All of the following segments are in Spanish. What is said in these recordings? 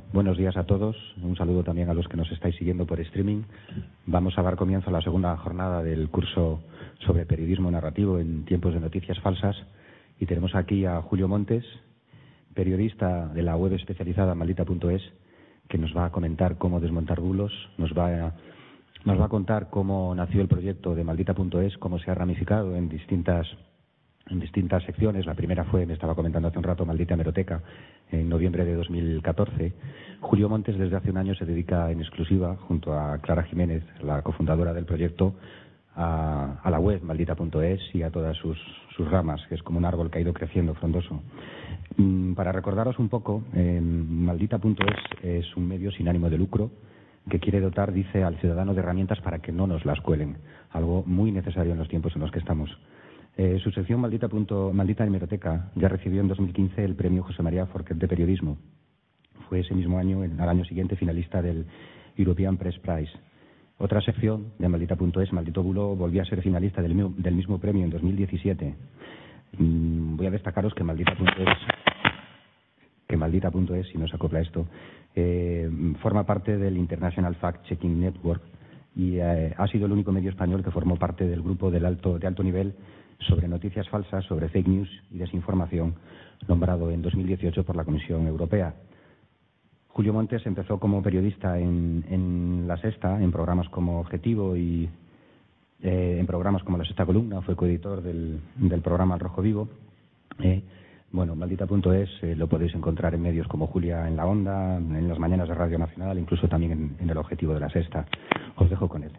Buenos días a todos. Un saludo también a los que nos estáis siguiendo por streaming. Vamos a dar comienzo a la segunda jornada del curso sobre periodismo narrativo en tiempos de noticias falsas. Y tenemos aquí a Julio Montes, periodista de la web especializada Maldita.es, que nos va a comentar cómo desmontar bulos, nos va a contar cómo nació el proyecto de Maldita.es, cómo se ha ramificado en distintas secciones. La primera fue, me estaba comentando hace un rato, Maldita Hemeroteca, en noviembre de 2014. Julio Montes desde hace un año se dedica en exclusiva, junto a Clara Jiménez, la cofundadora del proyecto, a la web Maldita.es y a todas sus ramas, que es como un árbol que ha ido creciendo frondoso. Para recordaros un poco, Maldita.es es un medio sin ánimo de lucro que quiere dotar, dice, al ciudadano de herramientas para que no nos las cuelen, algo muy necesario en los tiempos en los que estamos. Su sección Maldita Hemeroteca ya recibió en 2015 el premio José María Forquet de Periodismo. Fue ese mismo año, al año siguiente, finalista del European Press Prize. Otra sección de Maldita.es, Maldito Bulo, volvió a ser finalista del mismo premio en 2017. Voy a destacaros que Maldita.es, si no se acopla esto, forma parte del International Fact Checking Network y ha sido el único medio español que formó parte del grupo de alto nivel sobre noticias falsas, sobre fake news y desinformación, nombrado en 2018 por la Comisión Europea. Julio Montes empezó como periodista en La Sexta, en programas como Objetivo y en programas como La Sexta Columna. Fue coeditor del programa El Rojo Vivo. Maldita.es lo podéis encontrar en medios como Julia en la Onda, en las mañanas de Radio Nacional, incluso también en el Objetivo de La Sexta. Os dejo con él.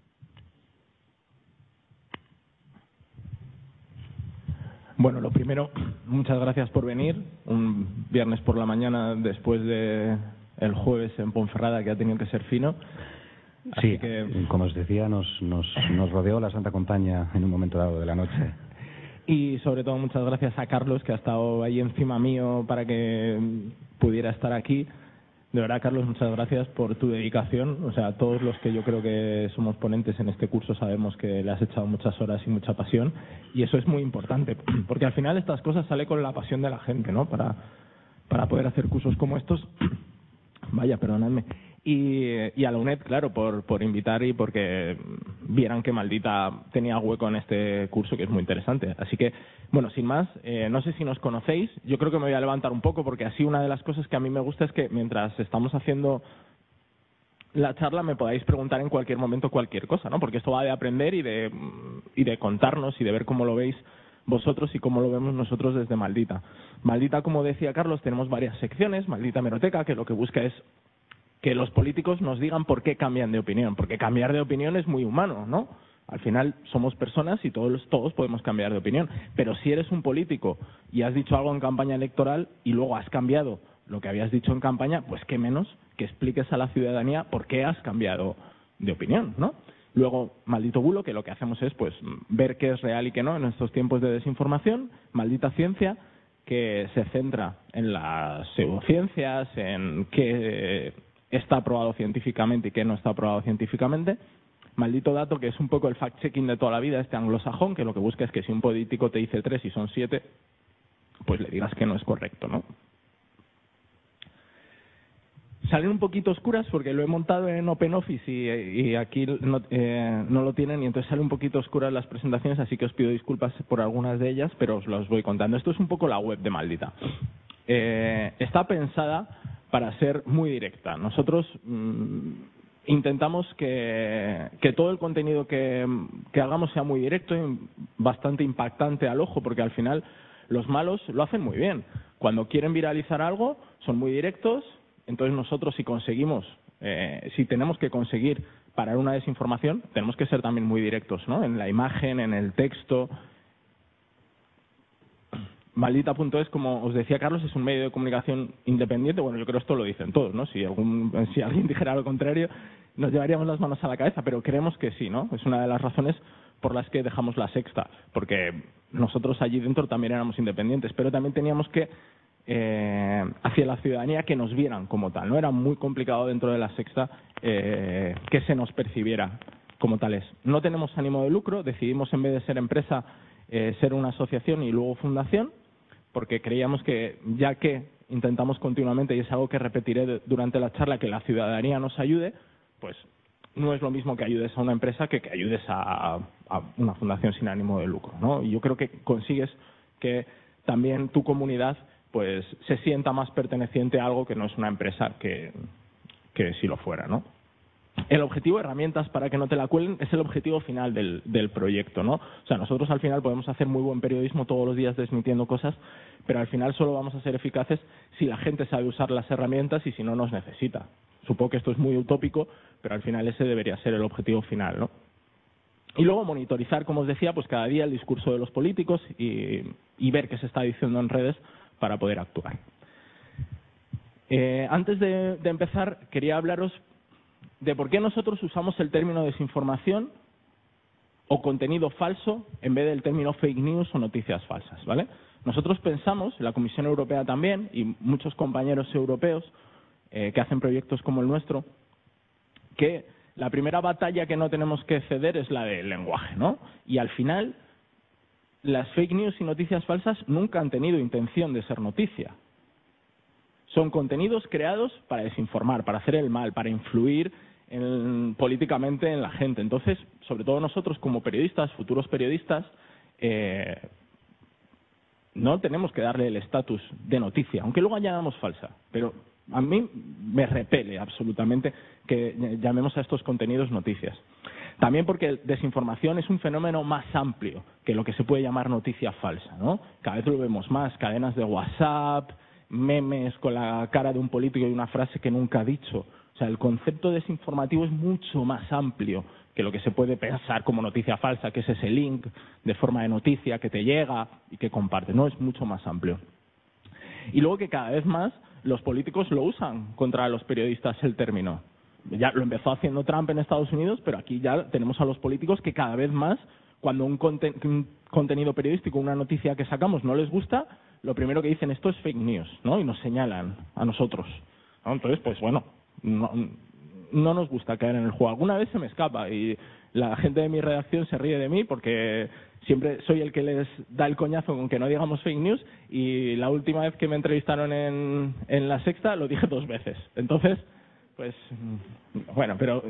Bueno, lo primero, muchas gracias por venir. Un viernes por la mañana después de el jueves en Ponferrada, que ha tenido que ser fino. Así que, como os decía, nos rodeó la Santa Compañía en un momento dado de la noche. Y sobre todo muchas gracias a Carlos, que ha estado ahí encima mío para que pudiera estar aquí. De verdad, Carlos, muchas gracias por tu dedicación. O sea, todos los que yo creo que somos ponentes en este curso sabemos que le has echado muchas horas y mucha pasión. Y eso es muy importante, porque al final estas cosas salen con la pasión de la gente, ¿no? Para poder hacer cursos como estos. Vaya, perdonadme. Y a la UNED, claro, por invitar y porque vieran que Maldita tenía hueco en este curso, que es muy interesante. Así que, bueno, sin más, no sé si nos conocéis. Yo creo que me voy a levantar un poco, porque así una de las cosas que a mí me gusta es que mientras estamos haciendo la charla me podáis preguntar en cualquier momento cualquier cosa, ¿no? Porque esto va de aprender y de contarnos y de ver cómo lo veis vosotros y cómo lo vemos nosotros desde Maldita. Maldita, como decía Carlos, tenemos varias secciones. Maldita Hemeroteca, que lo que busca es que los políticos nos digan por qué cambian de opinión, porque cambiar de opinión es muy humano, ¿no? Al final somos personas y todos podemos cambiar de opinión, pero si eres un político y has dicho algo en campaña electoral y luego has cambiado lo que habías dicho en campaña, pues qué menos que expliques a la ciudadanía por qué has cambiado de opinión, ¿no? Luego, Maldito Bulo, que lo que hacemos es pues ver qué es real y qué no en estos tiempos de desinformación. Maldita Ciencia, que se centra en las pseudociencias, en qué está aprobado científicamente y qué no está aprobado científicamente. Maldito Dato, que es un poco el fact-checking de toda la vida, este anglosajón, que lo que busca es que si un político te dice 3 y son 7, pues le digas que no es correcto, ¿no? Salen un poquito oscuras porque lo he montado en OpenOffice y aquí no lo tienen, y entonces salen un poquito oscuras las presentaciones, así que os pido disculpas por algunas de ellas, pero os las voy contando. Esto es un poco la web de Maldita. Está pensada para ser muy directa. Nosotros intentamos que todo el contenido que hagamos sea muy directo y bastante impactante al ojo, porque al final los malos lo hacen muy bien. Cuando quieren viralizar algo, son muy directos. Entonces nosotros, si tenemos que conseguir parar una desinformación, tenemos que ser también muy directos, ¿no? En la imagen, en el texto. Maldita.es, como os decía Carlos, es un medio de comunicación independiente. Bueno, yo creo que esto lo dicen todos, ¿no? Si alguien dijera lo contrario, nos llevaríamos las manos a la cabeza, pero creemos que sí, ¿no? Es una de las razones por las que dejamos La Sexta, porque nosotros allí dentro también éramos independientes, pero también teníamos que hacia la ciudadanía que nos vieran como tal, ¿no? Era muy complicado dentro de La Sexta que se nos percibiera como tales. No tenemos ánimo de lucro, decidimos en vez de ser empresa ser una asociación y luego fundación, porque creíamos que ya que intentamos continuamente, y es algo que repetiré durante la charla, que la ciudadanía nos ayude, pues no es lo mismo que ayudes a una empresa que ayudes a una fundación sin ánimo de lucro, ¿no? Y yo creo que consigues que también tu comunidad pues se sienta más perteneciente a algo que no es una empresa que si lo fuera, ¿no? El objetivo, herramientas para que no te la cuelen, es el objetivo final del proyecto, ¿no? O sea, nosotros al final podemos hacer muy buen periodismo todos los días desmintiendo cosas, pero al final solo vamos a ser eficaces si la gente sabe usar las herramientas y si no nos necesita. Supongo que esto es muy utópico, pero al final ese debería ser el objetivo final, ¿no? Y luego monitorizar, como os decía, pues cada día el discurso de los políticos y ver qué se está diciendo en redes para poder actuar. Antes de empezar, quería hablaros de por qué nosotros usamos el término desinformación o contenido falso en vez del término fake news o noticias falsas, ¿vale? Nosotros pensamos, la Comisión Europea también, y muchos compañeros europeos que hacen proyectos como el nuestro, que la primera batalla que no tenemos que ceder es la del lenguaje, ¿no? Y al final, las fake news y noticias falsas nunca han tenido intención de ser noticia. Son contenidos creados para desinformar, para hacer el mal, para influir políticamente en la gente. Entonces, sobre todo nosotros como periodistas, futuros periodistas, no tenemos que darle el estatus de noticia, aunque luego añadamos falsa. Pero a mí me repele absolutamente que llamemos a estos contenidos noticias. También porque desinformación es un fenómeno más amplio que lo que se puede llamar noticia falsa, ¿no? Cada vez lo vemos más, cadenas de WhatsApp, memes con la cara de un político y una frase que nunca ha dicho. O sea, el concepto desinformativo es mucho más amplio que lo que se puede pensar como noticia falsa, que es ese link de forma de noticia que te llega y que comparte. No, es mucho más amplio. Y luego que cada vez más los políticos lo usan contra los periodistas el término. Ya lo empezó haciendo Trump en Estados Unidos, pero aquí ya tenemos a los políticos que cada vez más, cuando un contenido periodístico, una noticia que sacamos no les gusta, lo primero que dicen, esto es fake news, ¿no? Y nos señalan a nosotros, ¿no? Entonces, pues bueno, no nos gusta caer en el juego. Alguna vez se me escapa y la gente de mi redacción se ríe de mí porque siempre soy el que les da el coñazo con que no digamos fake news, y la última vez que me entrevistaron en La Sexta lo dije 2 veces. Entonces, pues bueno, pero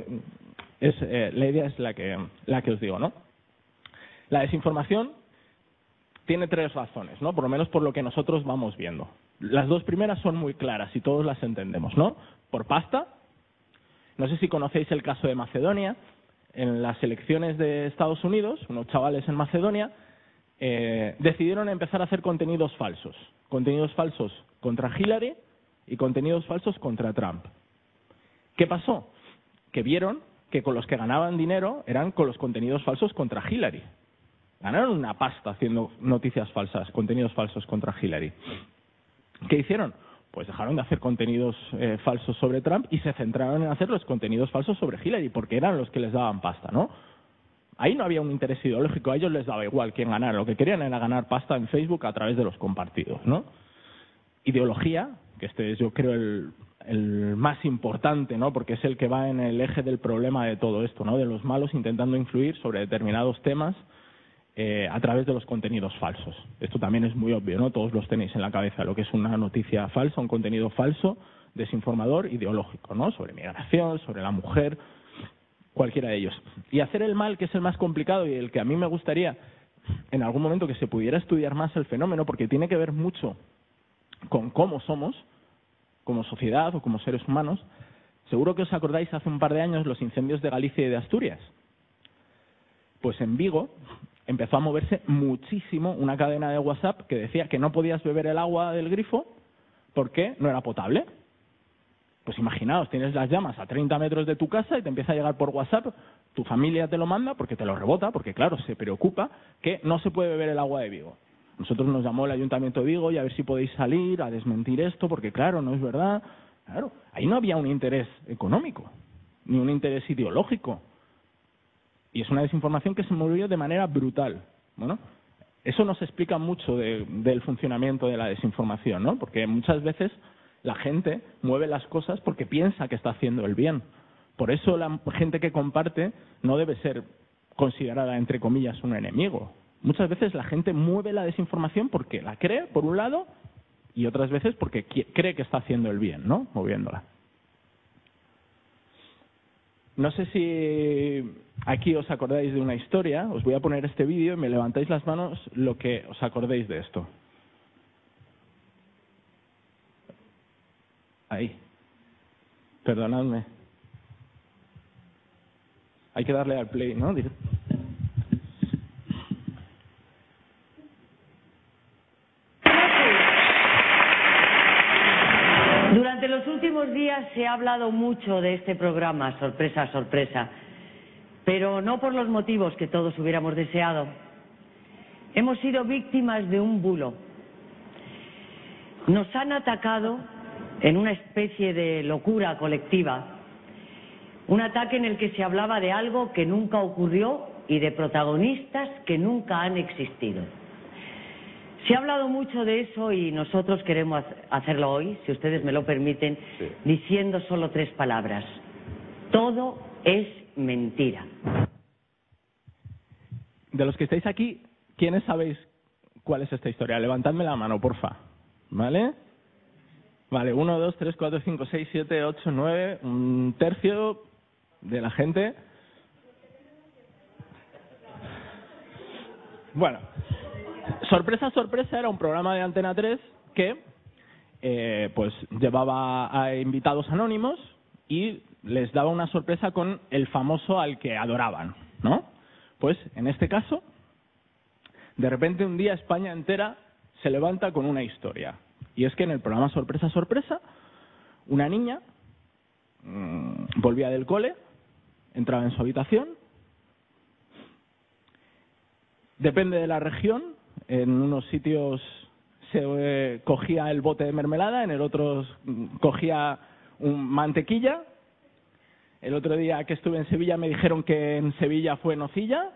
la idea es la que os digo, ¿no? La desinformación tiene 3 razones, ¿no? Por lo menos por lo que nosotros vamos viendo. Las 2 primeras son muy claras y todos las entendemos, ¿no? Por pasta. No sé si conocéis el caso de Macedonia. En las elecciones de Estados Unidos, unos chavales en Macedonia decidieron empezar a hacer contenidos falsos. Contenidos falsos contra Hillary y contenidos falsos contra Trump. ¿Qué pasó? Que vieron que con los que ganaban dinero eran con los contenidos falsos contra Hillary. Ganaron una pasta haciendo noticias falsas, contenidos falsos contra Hillary. ¿Qué hicieron? Pues dejaron de hacer contenidos falsos sobre Trump y se centraron en hacer los contenidos falsos sobre Hillary, porque eran los que les daban pasta, ¿no? Ahí no había un interés ideológico, a ellos les daba igual quién ganara. Lo que querían era ganar pasta en Facebook a través de los compartidos, ¿no? Ideología, que este es yo creo el más importante, ¿no? Porque es el que va en el eje del problema de todo esto, ¿no? De los malos intentando influir sobre determinados temas a través de los contenidos falsos. Esto también es muy obvio, ¿no? Todos los tenéis en la cabeza, lo que es una noticia falsa, un contenido falso, desinformador, ideológico, ¿no? Sobre migración, sobre la mujer, cualquiera de ellos. Y hacer el mal, que es el más complicado y el que a mí me gustaría en algún momento que se pudiera estudiar más el fenómeno, porque tiene que ver mucho con cómo somos como sociedad o como seres humanos. Seguro que os acordáis hace un par de años los incendios de Galicia y de Asturias. Pues en Vigo empezó a moverse muchísimo una cadena de WhatsApp que decía que no podías beber el agua del grifo porque no era potable. Pues imaginaos, tienes las llamas a 30 metros de tu casa y te empieza a llegar por WhatsApp, tu familia te lo manda porque te lo rebota, porque claro, se preocupa que no se puede beber el agua de Vigo. Nosotros nos llamó el Ayuntamiento de Vigo y a ver si podéis salir a desmentir esto, porque claro, no es verdad. Claro, ahí no había un interés económico, ni un interés ideológico. Y es una desinformación que se movió de manera brutal. Bueno, eso nos explica mucho del funcionamiento de la desinformación, ¿no? Porque muchas veces la gente mueve las cosas porque piensa que está haciendo el bien. Por eso la gente que comparte no debe ser considerada, entre comillas, un enemigo. Muchas veces la gente mueve la desinformación porque la cree, por un lado, y otras veces porque cree que está haciendo el bien, ¿no? Moviéndola. No sé si aquí os acordáis de una historia. Os voy a poner este vídeo y me levantáis las manos lo que os acordéis de esto. Ahí. Perdonadme. Hay que darle al play, ¿no? Durante los últimos días se ha hablado mucho de este programa, Sorpresa, Sorpresa, pero no por los motivos que todos hubiéramos deseado. Hemos sido víctimas de un bulo. Nos han atacado en una especie de locura colectiva, un ataque en el que se hablaba de algo que nunca ocurrió y de protagonistas que nunca han existido. Se ha hablado mucho de eso y nosotros queremos hacerlo hoy, si ustedes me lo permiten, diciendo solo 3 palabras. Todo es mentira. De los que estáis aquí, ¿quiénes sabéis cuál es esta historia? Levantadme la mano, porfa. ¿Vale? Vale, 1, 2, 3, 4, 5, 6, 7, 8, 9, un tercio de la gente. Bueno, Sorpresa, Sorpresa era un programa de Antena 3 que pues llevaba a invitados anónimos y les daba una sorpresa con el famoso al que adoraban, ¿no? Pues en este caso, de repente un día España entera se levanta con una historia. Y es que en el programa Sorpresa, Sorpresa, una niña volvía del cole, entraba en su habitación, depende de la región, en unos sitios se cogía el bote de mermelada, en el otro cogía mantequilla. El otro día que estuve en Sevilla me dijeron que en Sevilla fue nocilla.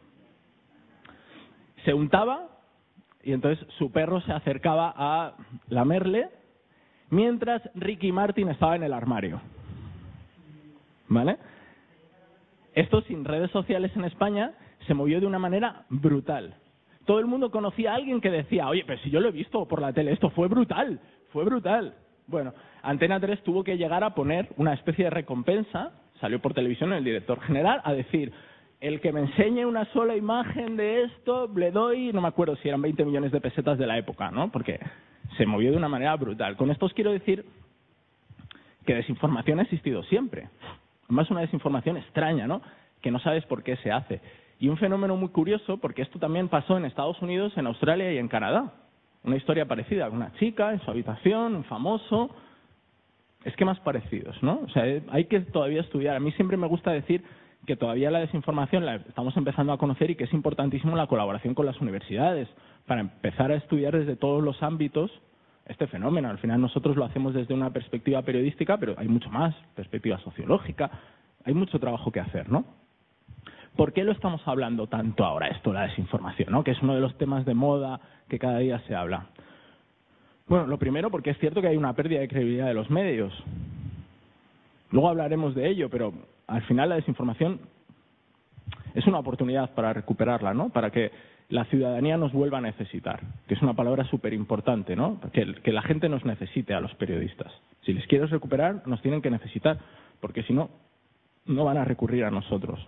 Se untaba y entonces su perro se acercaba a lamerle mientras Ricky Martin estaba en el armario. ¿Vale? Esto sin redes sociales en España se movió de una manera brutal. Todo el mundo conocía a alguien que decía, oye, pero si yo lo he visto por la tele, esto fue brutal, fue brutal. Bueno, Antena 3 tuvo que llegar a poner una especie de recompensa, salió por televisión el director general, a decir, el que me enseñe una sola imagen de esto, le doy, no me acuerdo si eran 20 millones de pesetas de la época, ¿no? Porque se movió de una manera brutal. Con esto os quiero decir que desinformación ha existido siempre. Además, una desinformación extraña, ¿no? Que no sabes por qué se hace. Y un fenómeno muy curioso, porque esto también pasó en Estados Unidos, en Australia y en Canadá. Una historia parecida, una chica en su habitación, un famoso, esquemas parecidos, ¿no? O sea, hay que todavía estudiar. A mí siempre me gusta decir que todavía la desinformación la estamos empezando a conocer y que es importantísimo la colaboración con las universidades para empezar a estudiar desde todos los ámbitos este fenómeno. Al final nosotros lo hacemos desde una perspectiva periodística, pero hay mucho más, perspectiva sociológica, hay mucho trabajo que hacer, ¿no? ¿Por qué lo estamos hablando tanto ahora, esto, la desinformación, ¿no? Que es uno de los temas de moda que cada día se habla. Bueno, lo primero porque es cierto que hay una pérdida de credibilidad de los medios. Luego hablaremos de ello, pero al final la desinformación es una oportunidad para recuperarla, ¿no? Para que la ciudadanía nos vuelva a necesitar, que es una palabra súper importante, ¿no? Que la gente nos necesite a los periodistas. Si les quieres recuperar, nos tienen que necesitar, porque si no, no van a recurrir a nosotros.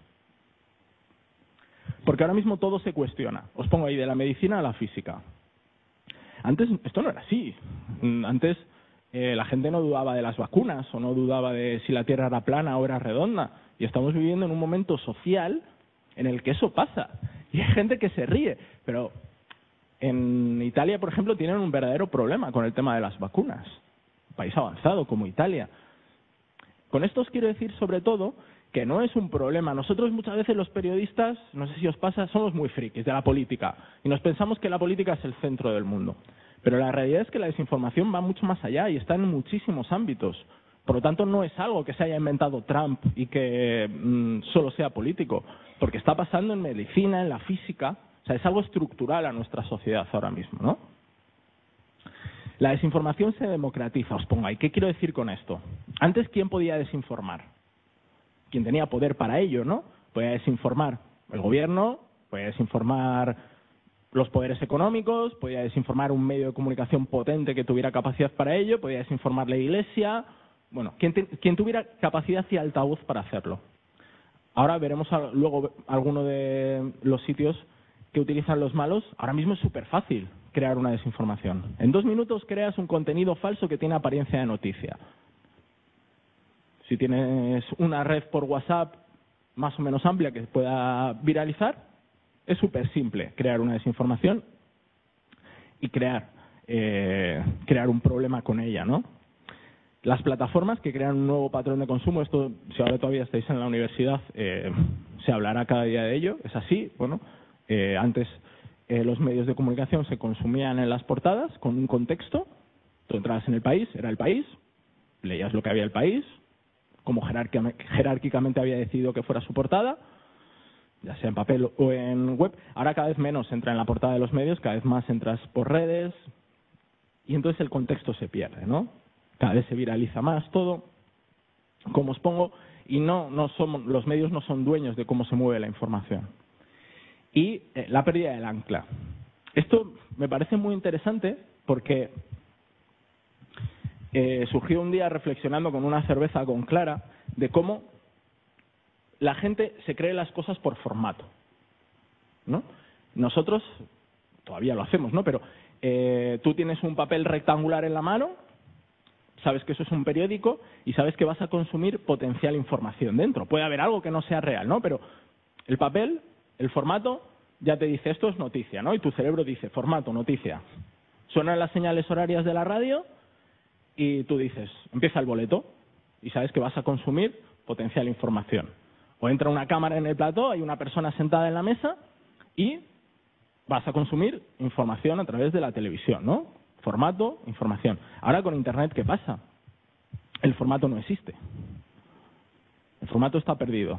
Porque ahora mismo todo se cuestiona. Os pongo ahí de la medicina a la física. Antes esto no era así. Antes la gente no dudaba de las vacunas o no dudaba de si la Tierra era plana o era redonda. Y estamos viviendo en un momento social en el que eso pasa. Y hay gente que se ríe. Pero en Italia, por ejemplo, tienen un verdadero problema con el tema de las vacunas. Un país avanzado como Italia. Con esto os quiero decir sobre todo que no es un problema. Nosotros muchas veces los periodistas, no sé si os pasa, somos muy frikis de la política y nos pensamos que la política es el centro del mundo. Pero la realidad es que la desinformación va mucho más allá y está en muchísimos ámbitos. Por lo tanto, no es algo que se haya inventado Trump y que solo sea político, porque está pasando en medicina, en la física. O sea, es algo estructural a nuestra sociedad ahora mismo, ¿no? La desinformación se democratiza, os pongo ahí. ¿Qué quiero decir con esto? Antes, ¿quién podía desinformar? Quien tenía poder para ello, ¿no? Podía desinformar el gobierno, podía desinformar los poderes económicos, podía desinformar un medio de comunicación potente que tuviera capacidad para ello, podía desinformar la Iglesia, bueno, quien tuviera capacidad y altavoz para hacerlo. Ahora veremos luego alguno de los sitios que utilizan los malos. Ahora mismo es súper fácil crear una desinformación. En 2 minutos creas un contenido falso que tiene apariencia de noticia. Si tienes una red por WhatsApp más o menos amplia que pueda viralizar, es súper simple crear una desinformación y crear un problema con ella, ¿no? Las plataformas que crean un nuevo patrón de consumo, esto, si ahora todavía estáis en la universidad, se hablará cada día de ello, es así. Bueno, antes los medios de comunicación se consumían en las portadas con un contexto. Tú entrabas en El País, era El País, leías lo que había El País, como jerárquicamente había decidido que fuera su portada, ya sea en papel o en web. Ahora cada vez menos entra en la portada de los medios, cada vez más entras por redes y entonces el contexto se pierde, ¿no? Cada vez se viraliza más todo, como os pongo, y los medios no son dueños de cómo se mueve la información. Y la pérdida del ancla. Esto me parece muy interesante porque surgió un día reflexionando con una cerveza con Clara de cómo la gente se cree las cosas por formato, ¿no? Nosotros todavía lo hacemos, ¿no? Pero tú tienes un papel rectangular en la mano, sabes que eso es un periódico y sabes que vas a consumir potencial información dentro. Puede haber algo que no sea real, ¿no? Pero el papel, el formato, ya te dice esto es noticia, ¿no? Y tu cerebro dice formato, noticia. Suenan las señales horarias de la radio y tú dices, empieza el boleto y sabes que vas a consumir potencial información. O entra una cámara en el plató, hay una persona sentada en la mesa y vas a consumir información a través de la televisión, ¿no? Formato, información. Ahora con Internet, ¿qué pasa? El formato no existe. El formato está perdido.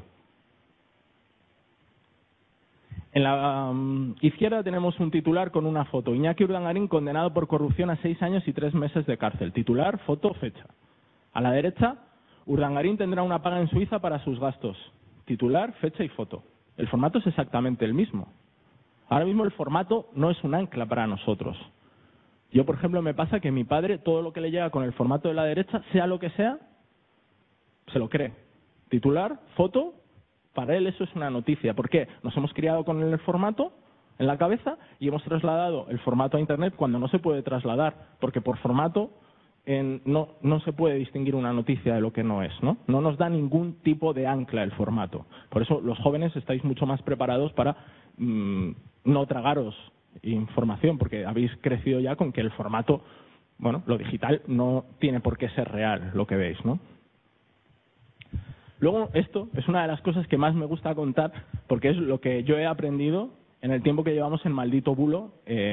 En la izquierda tenemos un titular con una foto. Iñaki Urdangarín condenado por corrupción a 6 años y 3 meses de cárcel. Titular, foto, fecha. A la derecha, Urdangarín tendrá una paga en Suiza para sus gastos. Titular, fecha y foto. El formato es exactamente el mismo. Ahora mismo el formato no es un ancla para nosotros. Yo, por ejemplo, me pasa que mi padre, todo lo que le llega con el formato de la derecha, sea lo que sea, se lo cree. Titular, foto, para él eso es una noticia. ¿Por qué? Nos hemos criado con el formato en la cabeza y hemos trasladado el formato a Internet cuando no se puede trasladar, porque por formato no se puede distinguir una noticia de lo que no es, ¿no? No nos da ningún tipo de ancla el formato. Por eso los jóvenes estáis mucho más preparados para no tragaros información, porque habéis crecido ya con que el formato, bueno, lo digital no tiene por qué ser real lo que veis, ¿no? Luego, esto es una de las cosas que más me gusta contar, porque es lo que yo he aprendido en el tiempo que llevamos en Maldito Bulo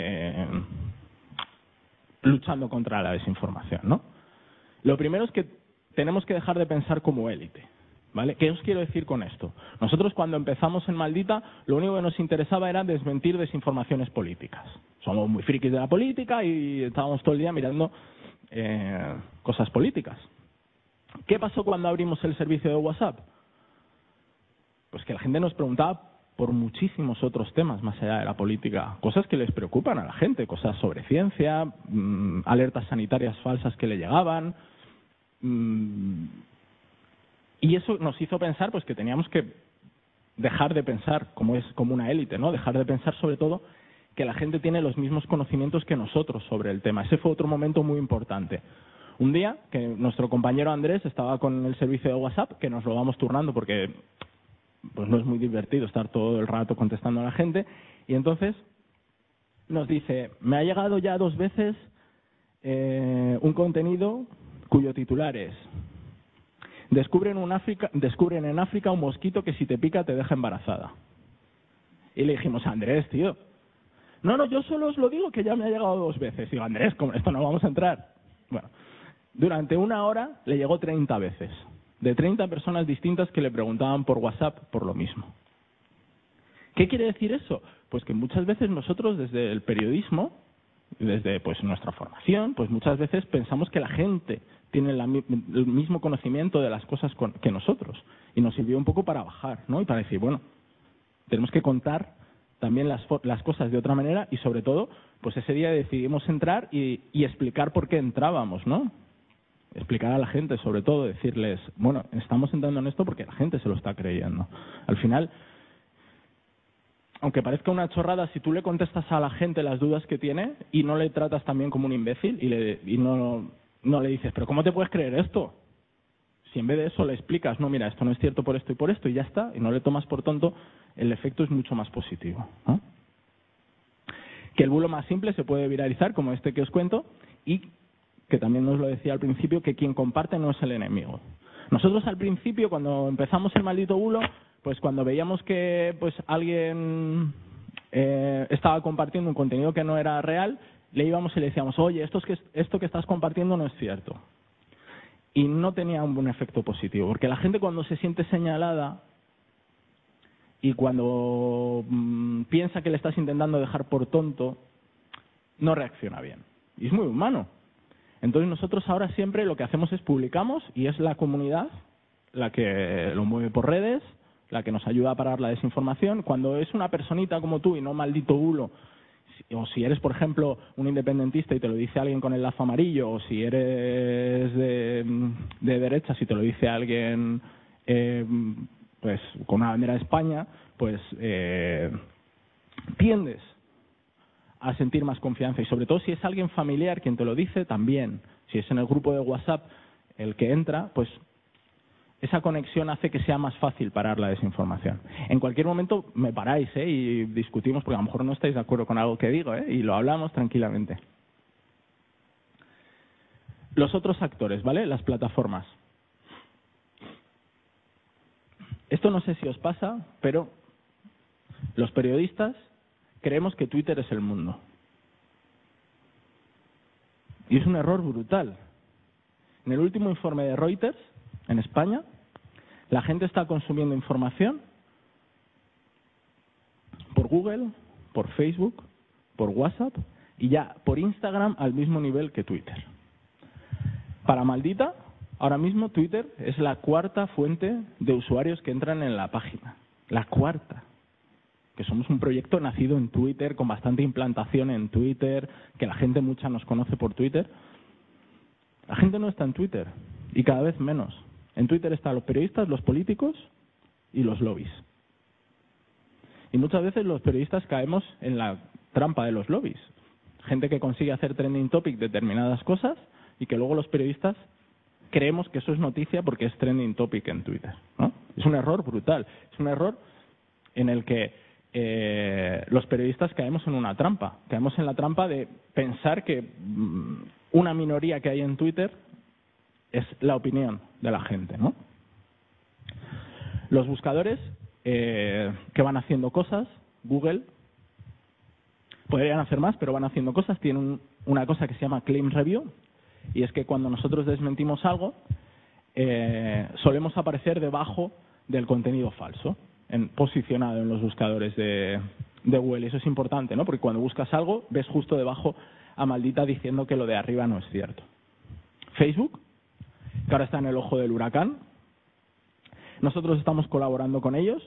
luchando contra la desinformación, ¿no? Lo primero es que tenemos que dejar de pensar como élite, ¿vale? ¿Qué os quiero decir con esto? Nosotros cuando empezamos en Maldita, lo único que nos interesaba era desmentir desinformaciones políticas. Somos muy frikis de la política y estábamos todo el día mirando cosas políticas. ¿Qué pasó cuando abrimos el servicio de WhatsApp? Pues que la gente nos preguntaba por muchísimos otros temas más allá de la política, cosas que les preocupan a la gente, cosas sobre ciencia, alertas sanitarias falsas que le llegaban, y eso nos hizo pensar pues que teníamos que dejar de pensar como una élite, ¿no? Dejar de pensar sobre todo que la gente tiene los mismos conocimientos que nosotros sobre el tema. Ese fue otro momento muy importante. Un día que nuestro compañero Andrés estaba con el servicio de WhatsApp, que nos lo vamos turnando porque pues no es muy divertido estar todo el rato contestando a la gente, y entonces nos dice, me ha llegado ya 2 veces un contenido cuyo titular es descubren en África un mosquito que si te pica te deja embarazada. Y le dijimos, Andrés, tío, no, yo solo os lo digo que ya me ha llegado 2 veces. Y digo, Andrés, con esto no vamos a entrar. Bueno, durante 1 hora le llegó 30 veces, de 30 personas distintas que le preguntaban por WhatsApp por lo mismo. ¿Qué quiere decir eso? Pues que muchas veces nosotros desde el periodismo, desde pues nuestra formación, pues muchas veces pensamos que la gente tiene el mismo conocimiento de las cosas que nosotros. Y nos sirvió un poco para bajar, ¿no? Y para decir, bueno, tenemos que contar también las cosas de otra manera y, sobre todo, pues ese día decidimos entrar y explicar por qué entrábamos, ¿no? Explicar a la gente, sobre todo, decirles, bueno, estamos entrando en esto porque la gente se lo está creyendo. Al final, aunque parezca una chorrada, si tú le contestas a la gente las dudas que tiene y no le tratas también como un imbécil y no le dices, pero ¿cómo te puedes creer esto? Si en vez de eso le explicas, no, mira, esto no es cierto por esto y ya está, y no le tomas por tonto, el efecto es mucho más positivo, ¿no? Que el bulo más simple se puede viralizar, como este que os cuento, y que también nos lo decía al principio, que quien comparte no es el enemigo. Nosotros al principio, cuando empezamos el maldito bulo, pues cuando veíamos que pues alguien estaba compartiendo un contenido que no era real, le íbamos y le decíamos, oye, esto que estás compartiendo no es cierto. Y no tenía un buen efecto positivo, porque la gente cuando se siente señalada y cuando piensa que le estás intentando dejar por tonto, no reacciona bien. Y es muy humano. Entonces nosotros ahora siempre lo que hacemos es publicamos y es la comunidad la que lo mueve por redes, la que nos ayuda a parar la desinformación. Cuando es una personita como tú y no maldito bulo, o si eres, por ejemplo, un independentista y te lo dice alguien con el lazo amarillo, o si eres de derecha y te lo dice alguien pues con una bandera de España, pues tiendes a sentir más confianza. Y sobre todo si es alguien familiar quien te lo dice, también. Si es en el grupo de WhatsApp el que entra, pues esa conexión hace que sea más fácil parar la desinformación. En cualquier momento me paráis y discutimos, porque a lo mejor no estáis de acuerdo con algo que digo, y lo hablamos tranquilamente. Los otros actores, ¿vale? Las plataformas. Esto no sé si os pasa, pero los periodistas creemos que Twitter es el mundo. Y es un error brutal. En el último informe de Reuters, en España, la gente está consumiendo información por Google, por Facebook, por WhatsApp y ya por Instagram al mismo nivel que Twitter. Para maldita, ahora mismo Twitter es la cuarta fuente de usuarios que entran en la página. La cuarta. Que somos un proyecto nacido en Twitter, con bastante implantación en Twitter, que la gente mucha nos conoce por Twitter. La gente no está en Twitter, y cada vez menos. En Twitter están los periodistas, los políticos y los lobbies. Y muchas veces los periodistas caemos en la trampa de los lobbies. Gente que consigue hacer trending topic determinadas cosas y que luego los periodistas creemos que eso es noticia porque es trending topic en Twitter, ¿no? Es un error brutal. Es un error en el que los periodistas caemos en una trampa. Caemos en la trampa de pensar que una minoría que hay en Twitter es la opinión de la gente, ¿no? Los buscadores que van haciendo cosas, Google, podrían hacer más, pero van haciendo cosas, tienen una cosa que se llama claim review, y es que cuando nosotros desmentimos algo, solemos aparecer debajo del contenido falso, posicionado en los buscadores de Google. Eso es importante, ¿no? Porque cuando buscas algo, ves justo debajo a maldita diciendo que lo de arriba no es cierto. Facebook, que ahora está en el ojo del huracán. Nosotros estamos colaborando con ellos.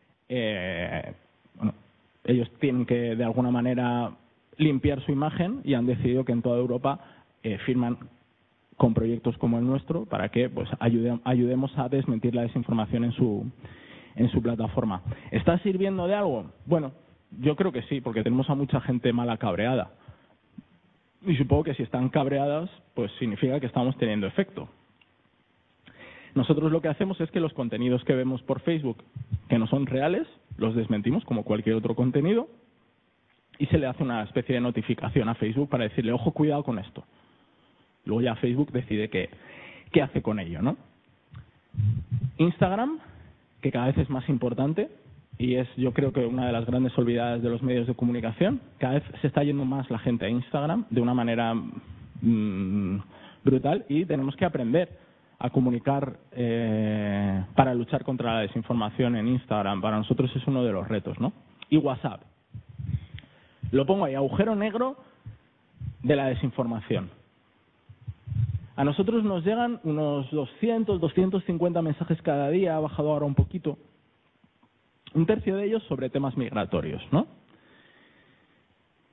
Ellos tienen que, de alguna manera, limpiar su imagen y han decidido que en toda Europa firman con proyectos como el nuestro para que pues ayudemos a desmentir la desinformación en su plataforma. ¿Está sirviendo de algo? Bueno, yo creo que sí, porque tenemos a mucha gente mala cabreada. Y supongo que si están cabreadas, pues significa que estamos teniendo efecto. Nosotros lo que hacemos es que los contenidos que vemos por Facebook, que no son reales, los desmentimos como cualquier otro contenido y se le hace una especie de notificación a Facebook para decirle, ojo, cuidado con esto. Luego ya Facebook decide qué hace con ello, ¿no? Instagram, que cada vez es más importante y es, yo creo que una de las grandes olvidadas de los medios de comunicación. Cada vez se está yendo más la gente a Instagram de una manera brutal y tenemos que aprender a comunicar para luchar contra la desinformación en Instagram. Para nosotros es uno de los retos, ¿no? Y WhatsApp. Lo pongo ahí, agujero negro de la desinformación. A nosotros nos llegan unos 200, 250 mensajes cada día, ha bajado ahora un poquito. Un tercio de ellos sobre temas migratorios, ¿no?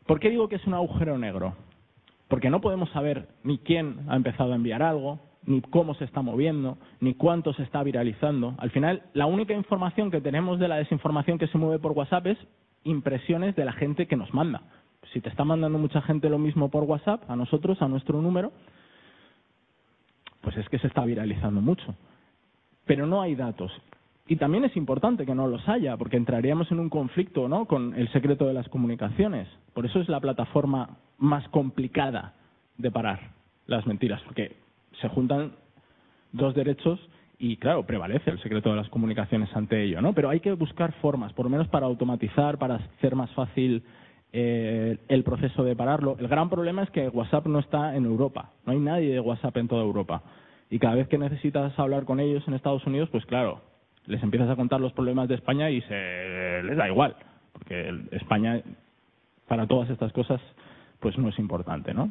¿Por qué digo que es un agujero negro? Porque no podemos saber ni quién ha empezado a enviar algo, ni cómo se está moviendo, ni cuánto se está viralizando. Al final, la única información que tenemos de la desinformación que se mueve por WhatsApp es impresiones de la gente que nos manda. Si te está mandando mucha gente lo mismo por WhatsApp, a nosotros, a nuestro número, pues es que se está viralizando mucho. Pero no hay datos. Y también es importante que no los haya, porque entraríamos en un conflicto, ¿no?, con el secreto de las comunicaciones. Por eso es la plataforma más complicada de parar las mentiras, porque se juntan dos derechos y, claro, prevalece el secreto de las comunicaciones ante ello, ¿no? Pero hay que buscar formas, por lo menos para automatizar, para hacer más fácil el proceso de pararlo. El gran problema es que WhatsApp no está en Europa. No hay nadie de WhatsApp en toda Europa. Y cada vez que necesitas hablar con ellos en Estados Unidos, pues claro, les empiezas a contar los problemas de España y les da igual, porque España, para todas estas cosas, pues no es importante, ¿no?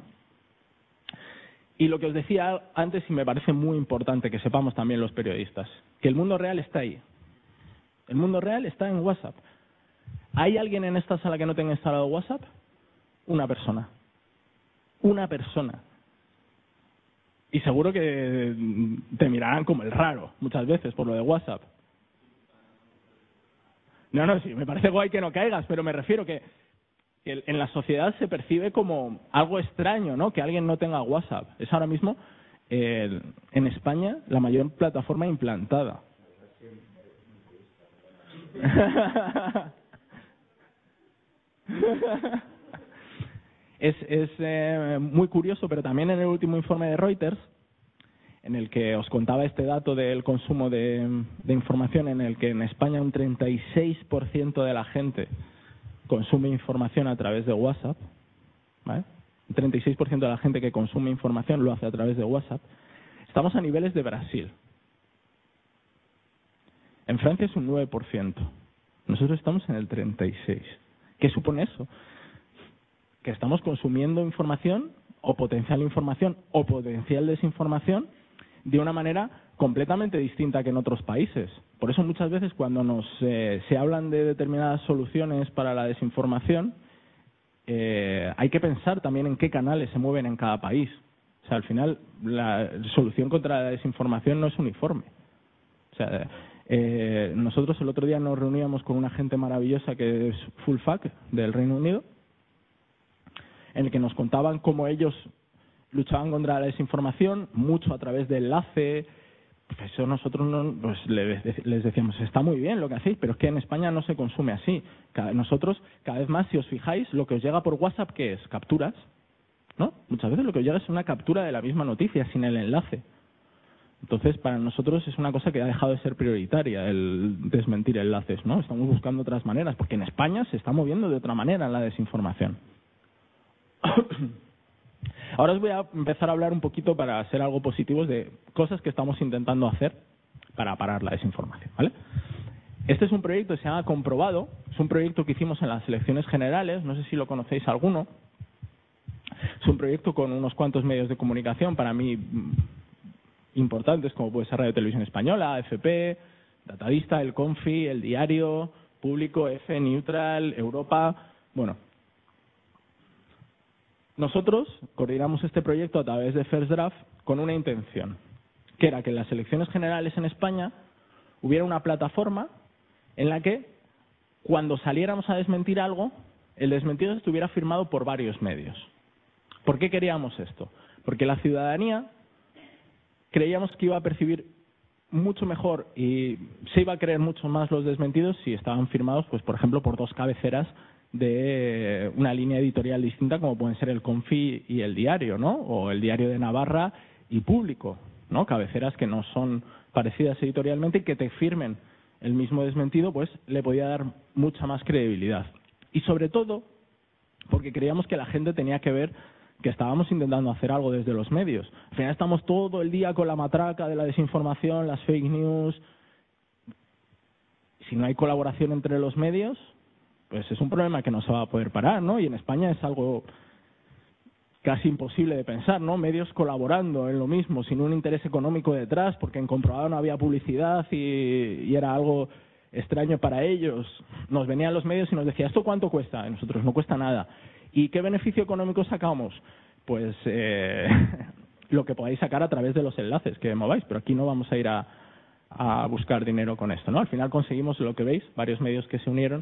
Y lo que os decía antes, y me parece muy importante que sepamos también los periodistas, que el mundo real está ahí. El mundo real está en WhatsApp. ¿Hay alguien en esta sala que no tenga instalado WhatsApp? Una persona. Una persona. Y seguro que te mirarán como el raro muchas veces por lo de WhatsApp. No, sí, me parece guay que no caigas, pero me refiero que en la sociedad se percibe como algo extraño, ¿no?, que alguien no tenga WhatsApp. Es ahora mismo, en España, la mayor plataforma implantada. Es muy curioso, pero también en el último informe de Reuters, en el que os contaba este dato del consumo de información, en el que en España un 36% de la gente consume información a través de WhatsApp, ¿vale? Un 36% de la gente que consume información lo hace a través de WhatsApp. Estamos a niveles de Brasil. En Francia es un 9%. Nosotros estamos en el 36%. ¿Qué supone eso? Que estamos consumiendo información o potencial desinformación de una manera completamente distinta que en otros países. Por eso muchas veces cuando se hablan de determinadas soluciones para la desinformación, hay que pensar también en qué canales se mueven en cada país. O sea, al final la solución contra la desinformación no es uniforme. O sea, nosotros el otro día nos reuníamos con una gente maravillosa que es Full Fact del Reino Unido, en el que nos contaban cómo ellos luchaban contra la desinformación, mucho a través de enlace. Pues eso nosotros les decíamos, está muy bien lo que hacéis, pero es que en España no se consume así. Nosotros, cada vez más, si os fijáis, lo que os llega por WhatsApp, ¿qué es? Capturas, ¿no? Muchas veces lo que os llega es una captura de la misma noticia, sin el enlace. Entonces, para nosotros es una cosa que ha dejado de ser prioritaria, el desmentir enlaces, ¿no? Estamos buscando otras maneras, porque en España se está moviendo de otra manera la desinformación. Ahora os voy a empezar a hablar un poquito, para ser algo positivos, de cosas que estamos intentando hacer para parar la desinformación, ¿vale? Este es un proyecto que se llama Comprobado. Es un proyecto que hicimos en las elecciones generales, no sé si lo conocéis alguno. Es un proyecto con unos cuantos medios de comunicación, para mí importantes, como puede ser Radio Televisión Española, AFP, Datavista, El Confi, El Diario, Público, F, Neutral, Europa. Bueno, nosotros coordinamos este proyecto a través de First Draft con una intención, que era que en las elecciones generales en España hubiera una plataforma en la que, cuando saliéramos a desmentir algo, el desmentido estuviera firmado por varios medios. ¿Por qué queríamos esto? Porque la ciudadanía creíamos que iba a percibir mucho mejor y se iba a creer mucho más los desmentidos si estaban firmados, pues, por ejemplo, por dos cabeceras de una línea editorial distinta, como pueden ser El Confi y El Diario, ¿no? O El Diario de Navarra y Público, ¿no? Cabeceras que no son parecidas editorialmente y que te firmen el mismo desmentido, pues le podía dar mucha más credibilidad. Y sobre todo porque creíamos que la gente tenía que ver que estábamos intentando hacer algo desde los medios. Al final estamos todo el día con la matraca de la desinformación, las fake news. Si no hay colaboración entre los medios, pues es un problema que no se va a poder parar, ¿no? Y en España es algo casi imposible de pensar, ¿no? Medios colaborando en lo mismo, sin un interés económico detrás, porque en Comprobado no había publicidad y era algo extraño para ellos. Nos venían los medios y nos decían, ¿esto cuánto cuesta? Y nosotros, no cuesta nada. ¿Y qué beneficio económico sacamos? Pues lo que podáis sacar a través de los enlaces que mováis, pero aquí no vamos a ir a buscar dinero con esto, ¿no? Al final conseguimos lo que veis, varios medios que se unieron.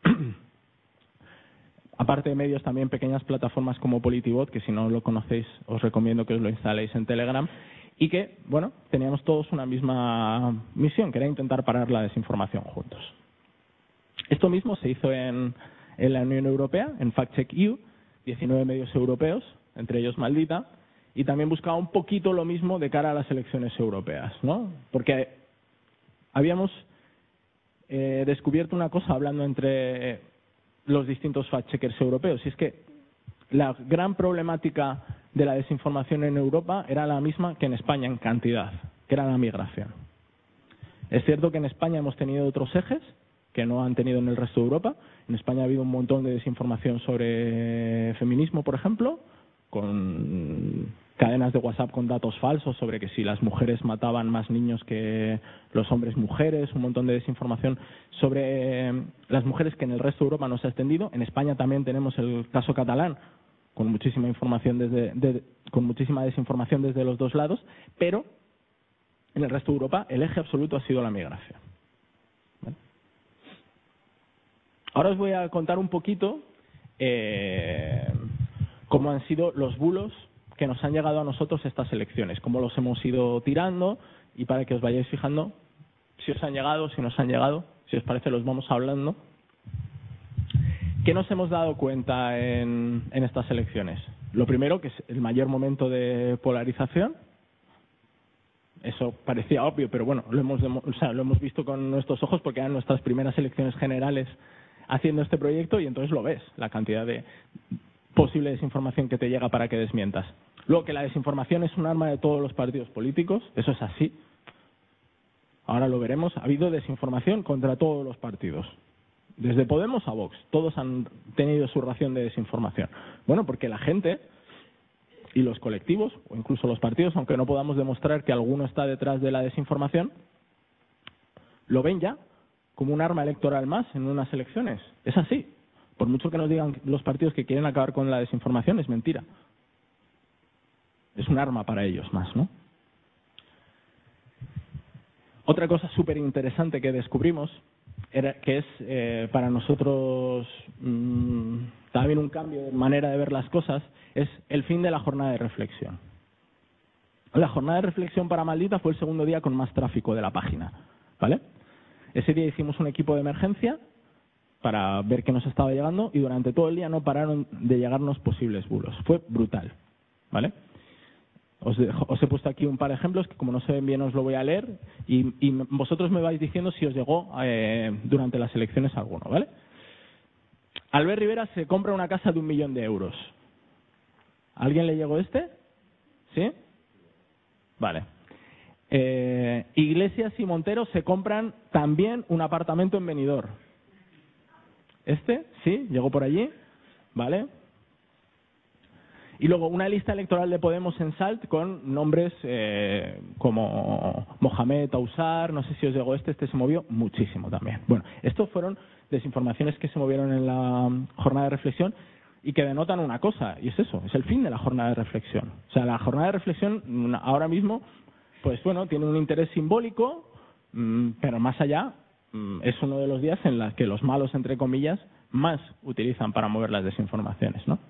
Aparte de medios, también pequeñas plataformas como Politibot, que si no lo conocéis os recomiendo que os lo instaléis en Telegram, y que, bueno, teníamos todos una misma misión, que era intentar parar la desinformación juntos. Esto mismo se hizo en la Unión Europea, en FactCheck.eu, 19 medios europeos, entre ellos Maldita, y también buscaba un poquito lo mismo de cara a las elecciones europeas, ¿no? Porque habíamos descubierto una cosa hablando entre los distintos fact-checkers europeos, y es que la gran problemática de la desinformación en Europa era la misma que en España en cantidad, que era la migración. Es cierto que en España hemos tenido otros ejes que no han tenido en el resto de Europa. En España ha habido un montón de desinformación sobre feminismo, por ejemplo, con cadenas de WhatsApp con datos falsos sobre que si las mujeres mataban más niños que los hombres mujeres, un montón de desinformación sobre las mujeres que en el resto de Europa no se ha extendido. En España también tenemos el caso catalán, con muchísima información con muchísima desinformación desde los dos lados, pero en el resto de Europa el eje absoluto ha sido la migración. ¿Vale? Ahora os voy a contar un poquito cómo han sido los bulos que nos han llegado a nosotros estas elecciones, cómo los hemos ido tirando, y para que os vayáis fijando si os han llegado, si no os han llegado, si os parece los vamos hablando. ¿Qué nos hemos dado cuenta en estas elecciones? Lo primero, que es el mayor momento de polarización. Eso parecía obvio, pero bueno, lo hemos visto con nuestros ojos porque eran nuestras primeras elecciones generales haciendo este proyecto, y entonces lo ves, la cantidad de posible desinformación que te llega para que desmientas. Luego, que la desinformación es un arma de todos los partidos políticos, eso es así. Ahora lo veremos, ha habido desinformación contra todos los partidos. Desde Podemos a Vox, todos han tenido su ración de desinformación. Bueno, porque la gente y los colectivos, o incluso los partidos, aunque no podamos demostrar que alguno está detrás de la desinformación, lo ven ya como un arma electoral más en unas elecciones. Es así. Por mucho que nos digan los partidos que quieren acabar con la desinformación, es mentira. Es un arma para ellos más, ¿no? Otra cosa súper interesante que descubrimos, que es para nosotros también un cambio de manera de ver las cosas, es el fin de la jornada de reflexión. La jornada de reflexión para Maldita fue el segundo día con más tráfico de la página, ¿vale? Ese día hicimos un equipo de emergencia para ver qué nos estaba llegando, y durante todo el día no pararon de llegarnos posibles bulos. Fue brutal, ¿vale? Os he puesto aquí un par de ejemplos que, como no se ven bien, os lo voy a leer, y vosotros me vais diciendo si os llegó durante las elecciones alguno, ¿vale? Albert Rivera se compra una casa de 1 millón de euros. ¿A alguien le llegó este? ¿Sí? Vale. Iglesias y Montero se compran también un apartamento en Benidorm. ¿Este? ¿Sí? ¿Llegó por allí? Vale. Y luego una lista electoral de Podemos en Salt con nombres como Mohamed Tausar, no sé si os llegó este se movió muchísimo también. Bueno, estos fueron desinformaciones que se movieron en la jornada de reflexión y que denotan una cosa, y es eso, es el fin de la jornada de reflexión. O sea, la jornada de reflexión ahora mismo, pues bueno, tiene un interés simbólico, pero más allá, es uno de los días en los que los malos, entre comillas, más utilizan para mover las desinformaciones, ¿no?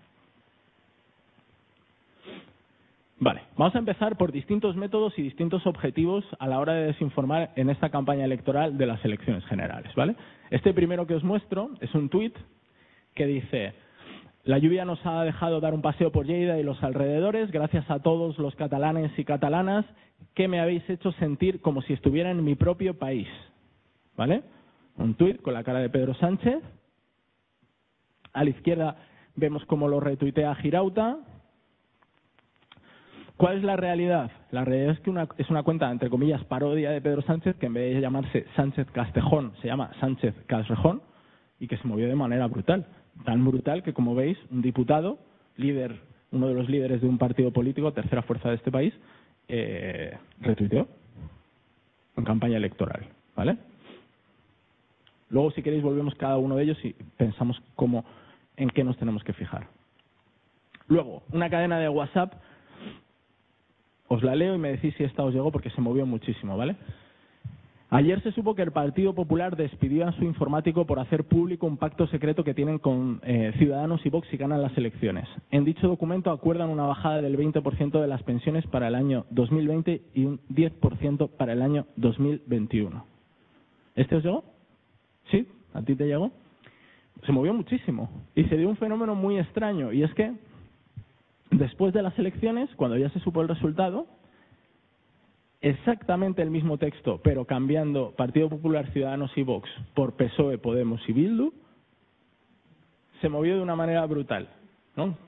Vale, vamos a empezar por distintos métodos y distintos objetivos a la hora de desinformar en esta campaña electoral de las elecciones generales, ¿vale? Este primero que os muestro es un tuit que dice: la lluvia nos ha dejado dar un paseo por Lleida y los alrededores, gracias a todos los catalanes y catalanas que me habéis hecho sentir como si estuviera en mi propio país, ¿vale? Un tuit con la cara de Pedro Sánchez. A la izquierda vemos cómo lo retuitea Girauta. ¿Cuál es la realidad? La realidad es que es una cuenta, entre comillas, parodia de Pedro Sánchez, que en vez de llamarse Sánchez Castejón, se llama Sánchez Casrejón, y que se movió de manera brutal. Tan brutal que, como veis, un diputado, uno de los líderes de un partido político, tercera fuerza de este país, retuiteó en campaña electoral, ¿vale? Luego, si queréis, volvemos cada uno de ellos y pensamos en qué nos tenemos que fijar. Luego, una cadena de WhatsApp, os la leo y me decís si esta os llegó porque se movió muchísimo, ¿vale? Ayer se supo que el Partido Popular despidió a su informático por hacer público un pacto secreto que tienen con Ciudadanos y Vox si ganan las elecciones. En dicho documento acuerdan una bajada del 20% de las pensiones para el año 2020 y un 10% para el año 2021. ¿Este os llegó? ¿Sí? ¿A ti te llegó? Se movió muchísimo y se dio un fenómeno muy extraño, y es que después de las elecciones, cuando ya se supo el resultado, exactamente el mismo texto, pero cambiando Partido Popular, Ciudadanos y Vox por PSOE, Podemos y Bildu, se movió de una manera brutal, ¿no?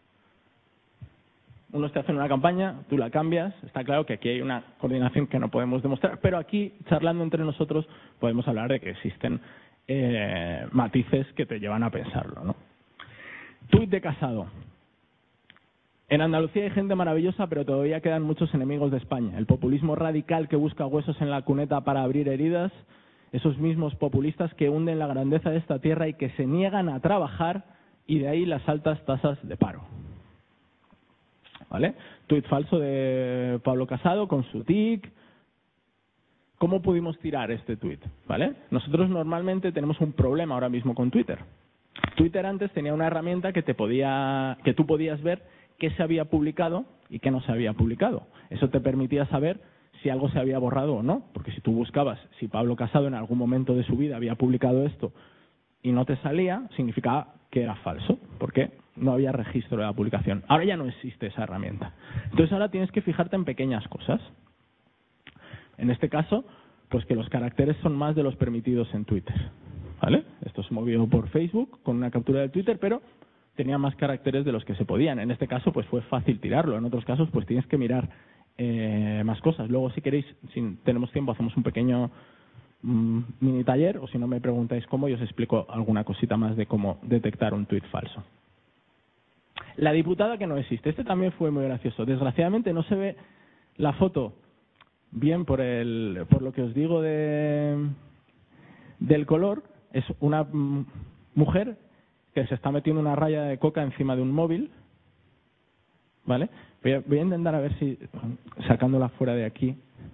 Unos te hacen una campaña, tú la cambias, está claro que aquí hay una coordinación que no podemos demostrar, pero aquí, charlando entre nosotros, podemos hablar de que existen matices que te llevan a pensarlo, ¿no? Tuit de Casado. En Andalucía hay gente maravillosa, pero todavía quedan muchos enemigos de España. El populismo radical que busca huesos en la cuneta para abrir heridas, esos mismos populistas que hunden la grandeza de esta tierra y que se niegan a trabajar, y de ahí las altas tasas de paro. ¿Vale? Tuit falso de Pablo Casado con su tic. ¿Cómo pudimos tirar este tuit? ¿Vale? Nosotros normalmente tenemos un problema ahora mismo con Twitter. Twitter antes tenía una herramienta que tú podías ver qué se había publicado y qué no se había publicado. Eso te permitía saber si algo se había borrado o no, porque si tú buscabas si Pablo Casado en algún momento de su vida había publicado esto y no te salía, significaba que era falso, porque no había registro de la publicación. Ahora ya no existe esa herramienta. Entonces ahora tienes que fijarte en pequeñas cosas. En este caso, pues que los caracteres son más de los permitidos en Twitter, ¿vale? Esto se movió por Facebook con una captura de Twitter, pero tenía más caracteres de los que se podían. En este caso, pues fue fácil tirarlo. En otros casos, pues tienes que mirar más cosas. Luego, si queréis, si tenemos tiempo, hacemos un pequeño mini taller, o si no me preguntáis cómo, yo os explico alguna cosita más de cómo detectar un tuit falso. La diputada que no existe. Este también fue muy gracioso. Desgraciadamente no se ve la foto bien por lo que os digo del color. Es una mujer que se está metiendo una raya de coca encima de un móvil, ¿vale? Voy a intentar a ver si, sacándola fuera de aquí,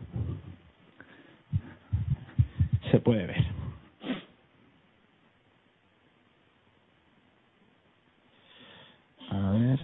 se puede ver. A ver.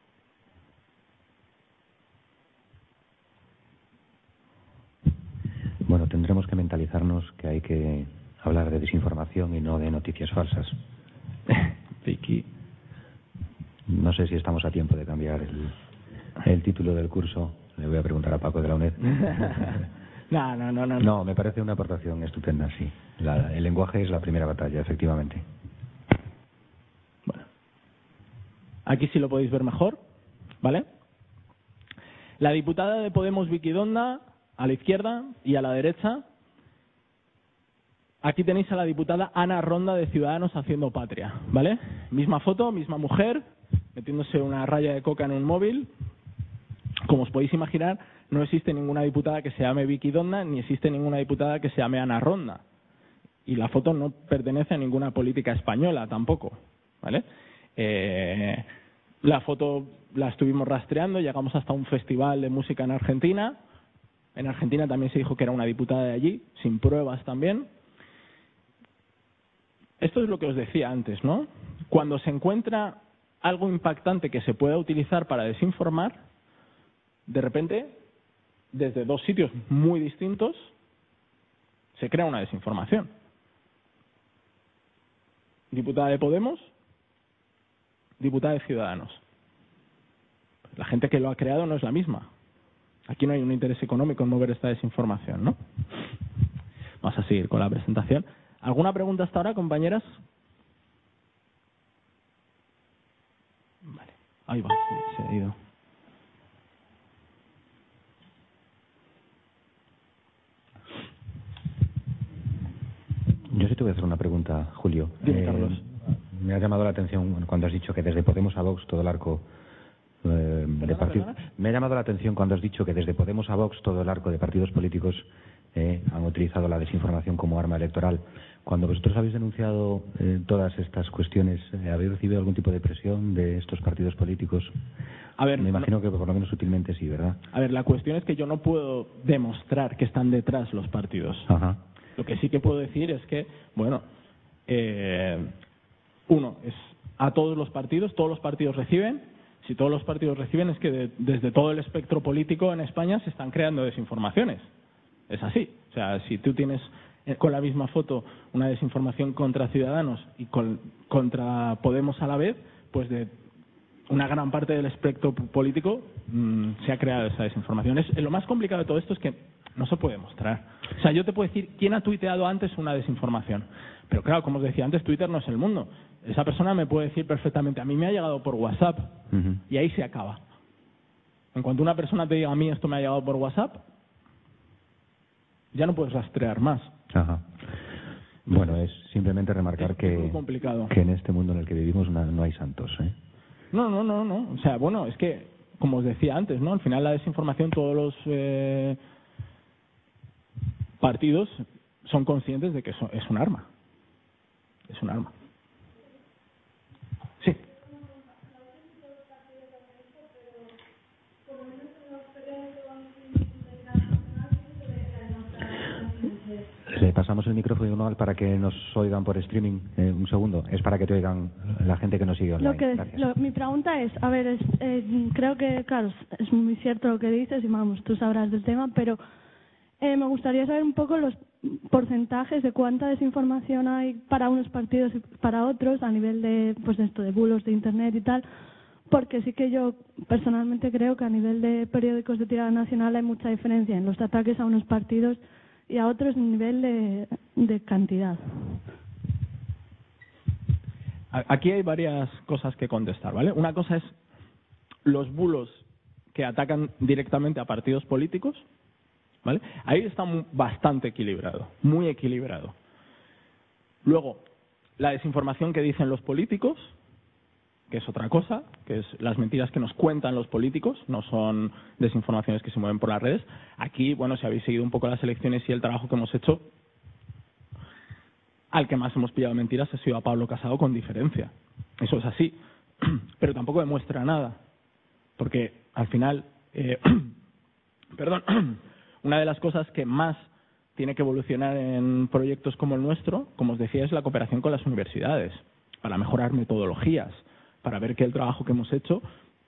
Bueno, tendremos que mentalizarnos que hay que hablar de desinformación y no de noticias falsas. Vicky. No sé si estamos a tiempo de cambiar el título del curso. Le voy a preguntar a Paco de la UNED. No. No, me parece una aportación estupenda, sí. El lenguaje es la primera batalla, efectivamente. Bueno. Aquí sí lo podéis ver mejor, ¿vale? La diputada de Podemos, Vicky Donda, a la izquierda, y a la derecha, aquí tenéis a la diputada Ana Ronda de Ciudadanos haciendo patria, ¿vale? Misma foto, misma mujer, metiéndose una raya de coca en un móvil. Como os podéis imaginar, no existe ninguna diputada que se llame Vicky Donda, ni existe ninguna diputada que se llame Ana Ronda. Y la foto no pertenece a ninguna política española tampoco, ¿vale? La foto la estuvimos rastreando, llegamos hasta un festival de música en Argentina. En Argentina también se dijo que era una diputada de allí, sin pruebas también. Esto es lo que os decía antes, ¿no? Cuando se encuentra algo impactante que se pueda utilizar para desinformar, de repente, desde dos sitios muy distintos, se crea una desinformación. Diputada de Podemos, diputada de Ciudadanos. La gente que lo ha creado no es la misma. Aquí no hay un interés económico en mover esta desinformación, ¿no? Vamos a seguir con la presentación. ¿Alguna pregunta hasta ahora, compañeras? Vale. Ahí va, se ha ido. Yo sí te voy a hacer una pregunta, Julio. Dime, Carlos. Me ha llamado la atención cuando has dicho que desde Podemos a Vox todo el arco de partidos. Me ha llamado la atención cuando has dicho que desde Podemos a Vox todo el arco de partidos políticos han utilizado la desinformación como arma electoral. Cuando vosotros habéis denunciado todas estas cuestiones, ¿habéis recibido algún tipo de presión de estos partidos políticos? A ver, me imagino que por lo menos sutilmente sí, ¿verdad? A ver, la cuestión es que yo no puedo demostrar que están detrás los partidos. Ajá. Lo que sí que puedo decir es que, bueno, uno, es a todos los partidos reciben. Si todos los partidos reciben, es que desde todo el espectro político en España se están creando desinformaciones. Es así. O sea, si tú tienes con la misma foto una desinformación contra Ciudadanos y contra Podemos a la vez, pues de una gran parte del espectro político se ha creado esa desinformación. Lo más complicado de todo esto es que no se puede mostrar. O sea, yo te puedo decir quién ha tuiteado antes una desinformación. Pero claro, como os decía antes, Twitter no es el mundo. Esa persona me puede decir perfectamente, a mí me ha llegado por WhatsApp, y ahí se acaba. En cuanto una persona te diga, a mí esto me ha llegado por WhatsApp, ya no puedes rastrear más. Ajá. Bueno, es simplemente remarcar que en este mundo en el que vivimos no hay santos, ¿eh? No. O sea, bueno, es que, como os decía antes, ¿no? Al final la desinformación, todos los partidos son conscientes de que es un arma. Es un arma. Sí. Le pasamos el micrófono para que nos oigan por streaming. Un segundo. Es para que te oigan la gente que nos sigue online. Mi pregunta es, a ver, creo que, claro, es muy cierto lo que dices y vamos, tú sabrás del tema, pero me gustaría saber un poco los porcentajes de cuánta desinformación hay para unos partidos y para otros a nivel de, pues esto, de bulos de internet y tal, porque sí que yo personalmente creo que a nivel de periódicos de tirada nacional hay mucha diferencia en los ataques a unos partidos y a otros en nivel de cantidad. Aquí hay varias cosas que contestar, ¿vale? Una cosa es los bulos que atacan directamente a partidos políticos, ¿vale? Ahí está bastante equilibrado, muy equilibrado. Luego, la desinformación que dicen los políticos, que es otra cosa, que es las mentiras que nos cuentan los políticos, no son desinformaciones que se mueven por las redes. Aquí, bueno, si habéis seguido un poco las elecciones y el trabajo que hemos hecho, al que más hemos pillado mentiras ha sido a Pablo Casado con diferencia. Eso es así. Pero tampoco demuestra nada. Porque, al final, una de las cosas que más tiene que evolucionar en proyectos como el nuestro, como os decía, es la cooperación con las universidades, para mejorar metodologías, para ver que el trabajo que hemos hecho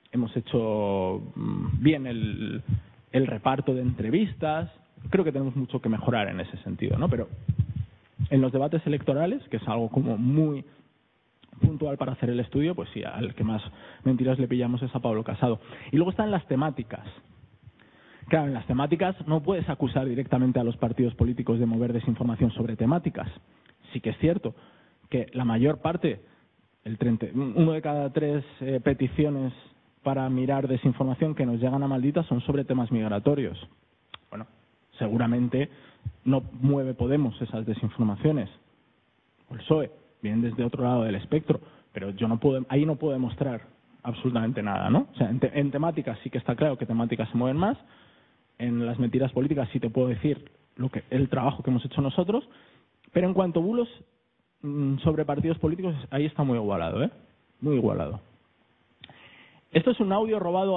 bien el reparto de entrevistas. Creo que tenemos mucho que mejorar en ese sentido, ¿no? Pero en los debates electorales, que es algo como muy puntual para hacer el estudio, pues sí, al que más mentiras le pillamos es a Pablo Casado. Y luego están las temáticas. Claro, en las temáticas no puedes acusar directamente a los partidos políticos de mover desinformación sobre temáticas. Sí que es cierto que la mayor parte, uno de cada 3 peticiones para mirar desinformación que nos llegan a Maldita son sobre temas migratorios. Bueno, seguramente no mueve Podemos esas desinformaciones, o el PSOE, vienen desde otro lado del espectro, pero ahí no puedo demostrar absolutamente nada, ¿no? O sea, en temáticas sí que está claro que temáticas se mueven más. En las mentiras políticas sí te puedo decir el trabajo que hemos hecho nosotros, pero en cuanto a bulos sobre partidos políticos, ahí está muy igualado, ¿eh? Muy igualado. Esto es un audio robado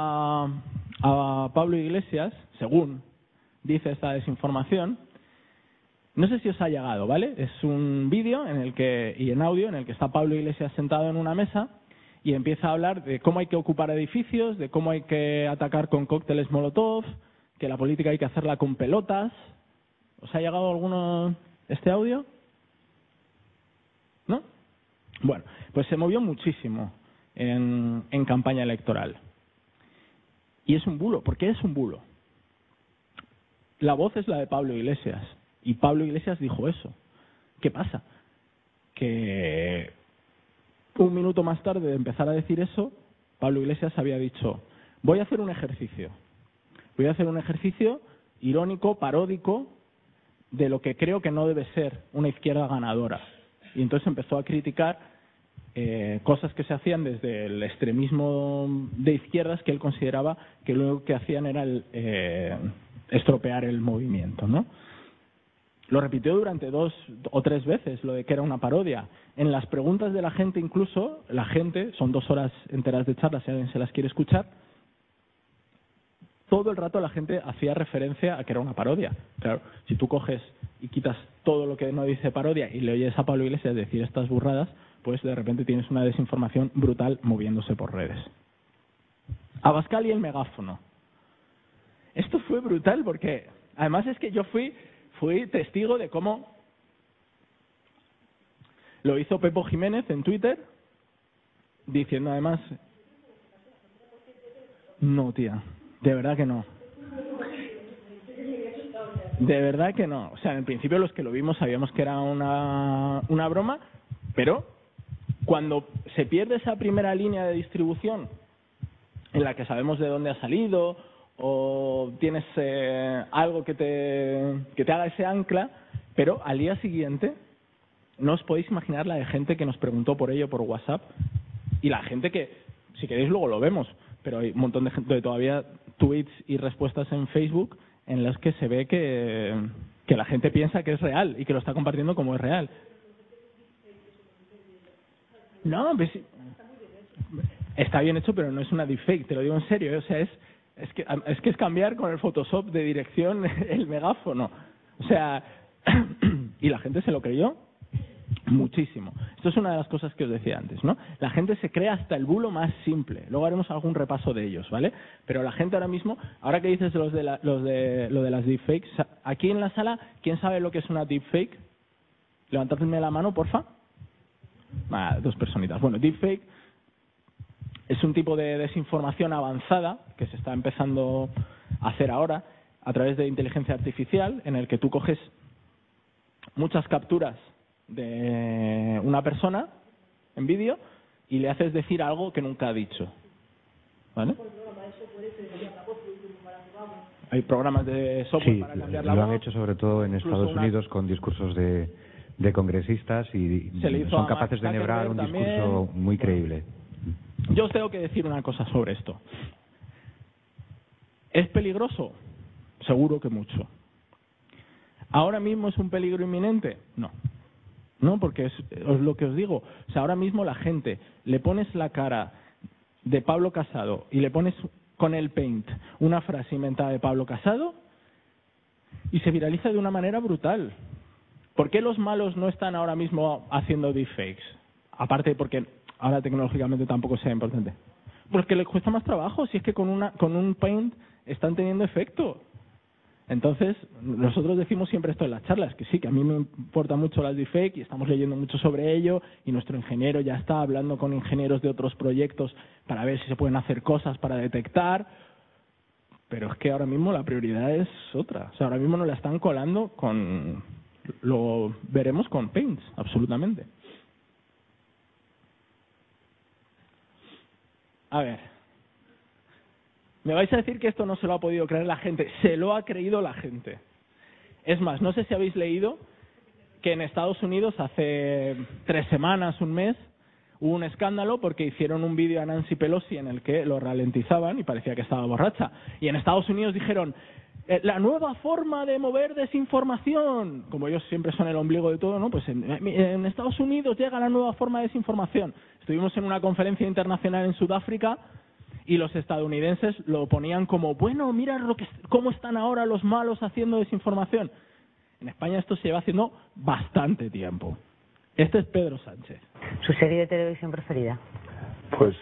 a Pablo Iglesias, según dice esta desinformación. No sé si os ha llegado, ¿vale? Es un vídeo y en audio en el que está Pablo Iglesias sentado en una mesa y empieza a hablar de cómo hay que ocupar edificios, de cómo hay que atacar con cócteles Molotov, que la política hay que hacerla con pelotas. ¿Os ha llegado alguno este audio? ¿No? Bueno, pues se movió muchísimo en campaña electoral. Y es un bulo. ¿Por qué es un bulo? La voz es la de Pablo Iglesias. Y Pablo Iglesias dijo eso. ¿Qué pasa? Que un minuto más tarde de empezar a decir eso, Pablo Iglesias había dicho: voy a hacer un ejercicio. Voy a hacer un ejercicio irónico, paródico, de lo que creo que no debe ser una izquierda ganadora. Y entonces empezó a criticar cosas que se hacían desde el extremismo de izquierdas, que él consideraba que lo único que hacían era estropear el movimiento, ¿no? Lo repitió durante 2 o 3 veces, lo de que era una parodia. En las preguntas de la gente incluso, la gente, son 2 horas enteras de charla si alguien se las quiere escuchar, todo el rato la gente hacía referencia a que era una parodia. Claro, si tú coges y quitas todo lo que no dice parodia y le oyes a Pablo Iglesias decir estas burradas, pues de repente tienes una desinformación brutal moviéndose por redes. Abascal y el megáfono. Esto fue brutal porque, además es que yo fui testigo de cómo lo hizo Pepo Jiménez en Twitter, diciendo además... No, tía, de verdad que no. De verdad que no. O sea, en principio los que lo vimos sabíamos que era una broma, pero cuando se pierde esa primera línea de distribución en la que sabemos de dónde ha salido o tienes algo que te haga ese ancla, pero al día siguiente no os podéis imaginar la de gente que nos preguntó por ello por WhatsApp y la gente que, si queréis luego lo vemos, pero hay un montón de gente, todavía tweets y respuestas en Facebook en las que se ve que la gente piensa que es real y que lo está compartiendo como es real. No, pues, está bien hecho, pero no es una deepfake, te lo digo en serio, o sea, es que es cambiar con el Photoshop de dirección el megáfono. O sea, y la gente se lo creyó muchísimo. Esto es una de las cosas que os decía antes, ¿no? La gente se cree hasta el bulo más simple. Luego haremos algún repaso de ellos, ¿vale? Pero la gente ahora mismo, ahora que dices lo de las deepfakes, aquí en la sala, ¿quién sabe lo que es una deepfake? Levantadme la mano, porfa. 2 personitas. Bueno, deepfake es un tipo de desinformación avanzada que se está empezando a hacer ahora a través de inteligencia artificial, en el que tú coges muchas capturas de una persona en vídeo y le haces decir algo que nunca ha dicho. ¿Vale? Hay programas de software para cambiar la voz. Lo han hecho sobre todo en Estados Unidos con discursos de congresistas y son capaces de enhebrar un discurso muy creíble. Yo os tengo que decir una cosa sobre esto. ¿Es peligroso? Seguro que mucho. ¿Ahora mismo es un peligro inminente? No. No, porque es lo que os digo. O sea, ahora mismo la gente, le pones la cara de Pablo Casado y le pones con el Paint una frase inventada de Pablo Casado y se viraliza de una manera brutal. ¿Por qué los malos no están ahora mismo haciendo deepfakes? Aparte porque ahora tecnológicamente tampoco sea importante. Porque les cuesta más trabajo, si es que con un Paint están teniendo efecto. Entonces, nosotros decimos siempre esto en las charlas, que sí, que a mí me importa mucho las deepfakes y estamos leyendo mucho sobre ello y nuestro ingeniero ya está hablando con ingenieros de otros proyectos para ver si se pueden hacer cosas para detectar, pero es que ahora mismo la prioridad es otra. O sea, ahora mismo nos la están colando lo veremos con Paints, absolutamente. A ver, me vais a decir que esto no se lo ha podido creer la gente. Se lo ha creído la gente. Es más, no sé si habéis leído que en Estados Unidos hace 3 semanas, un mes, hubo un escándalo porque hicieron un vídeo a Nancy Pelosi en el que lo ralentizaban y parecía que estaba borracha. Y en Estados Unidos dijeron, la nueva forma de mover desinformación. Como ellos siempre son el ombligo de todo, ¿no? Pues en Estados Unidos llega la nueva forma de desinformación. Estuvimos en una conferencia internacional en Sudáfrica y los estadounidenses lo ponían como, bueno, mira cómo están ahora los malos haciendo desinformación. En España esto se lleva haciendo bastante tiempo. Este es Pedro Sánchez. ¿Su serie de televisión preferida? Pues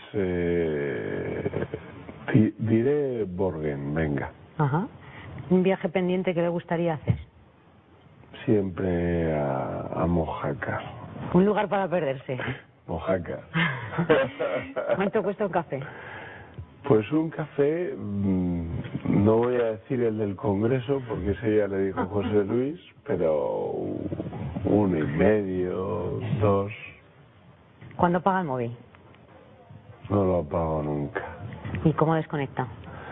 diré Borgen, venga. Ajá. ¿Un viaje pendiente que le gustaría hacer? Siempre a Mojácar. ¿Un lugar para perderse? Mojácar. ¿Cuánto cuesta un café? Pues un café, no voy a decir el del Congreso, porque ese ya le dijo José Luis, pero 1,5, 2. ¿Cuándo paga el móvil? No lo apago nunca. ¿Y cómo desconecta?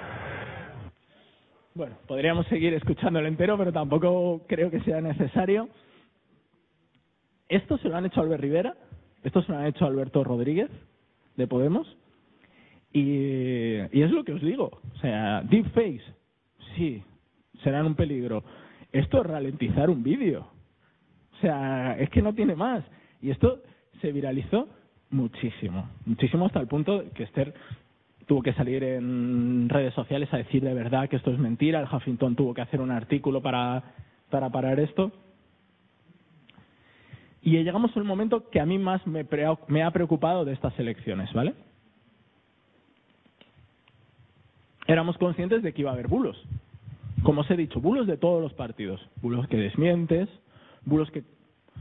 Bueno, podríamos seguir escuchándolo entero, pero tampoco creo que sea necesario. Esto se lo han hecho a Albert Rivera, esto se lo han hecho a Alberto Rodríguez, de Podemos, y es lo que os digo. O sea, deepfakes, sí, serán un peligro. esto es ralentizar un vídeo. O sea, es que no tiene más. Y esto se viralizó muchísimo hasta el punto que Esther tuvo que salir en redes sociales a decir de verdad que esto es mentira. El Huffington tuvo que hacer un artículo para parar esto. Y llegamos al momento que a mí más me ha preocupado de estas elecciones, ¿vale? Éramos conscientes de que iba a haber bulos. Como os he dicho, bulos de todos los partidos. Bulos que desmientes, bulos que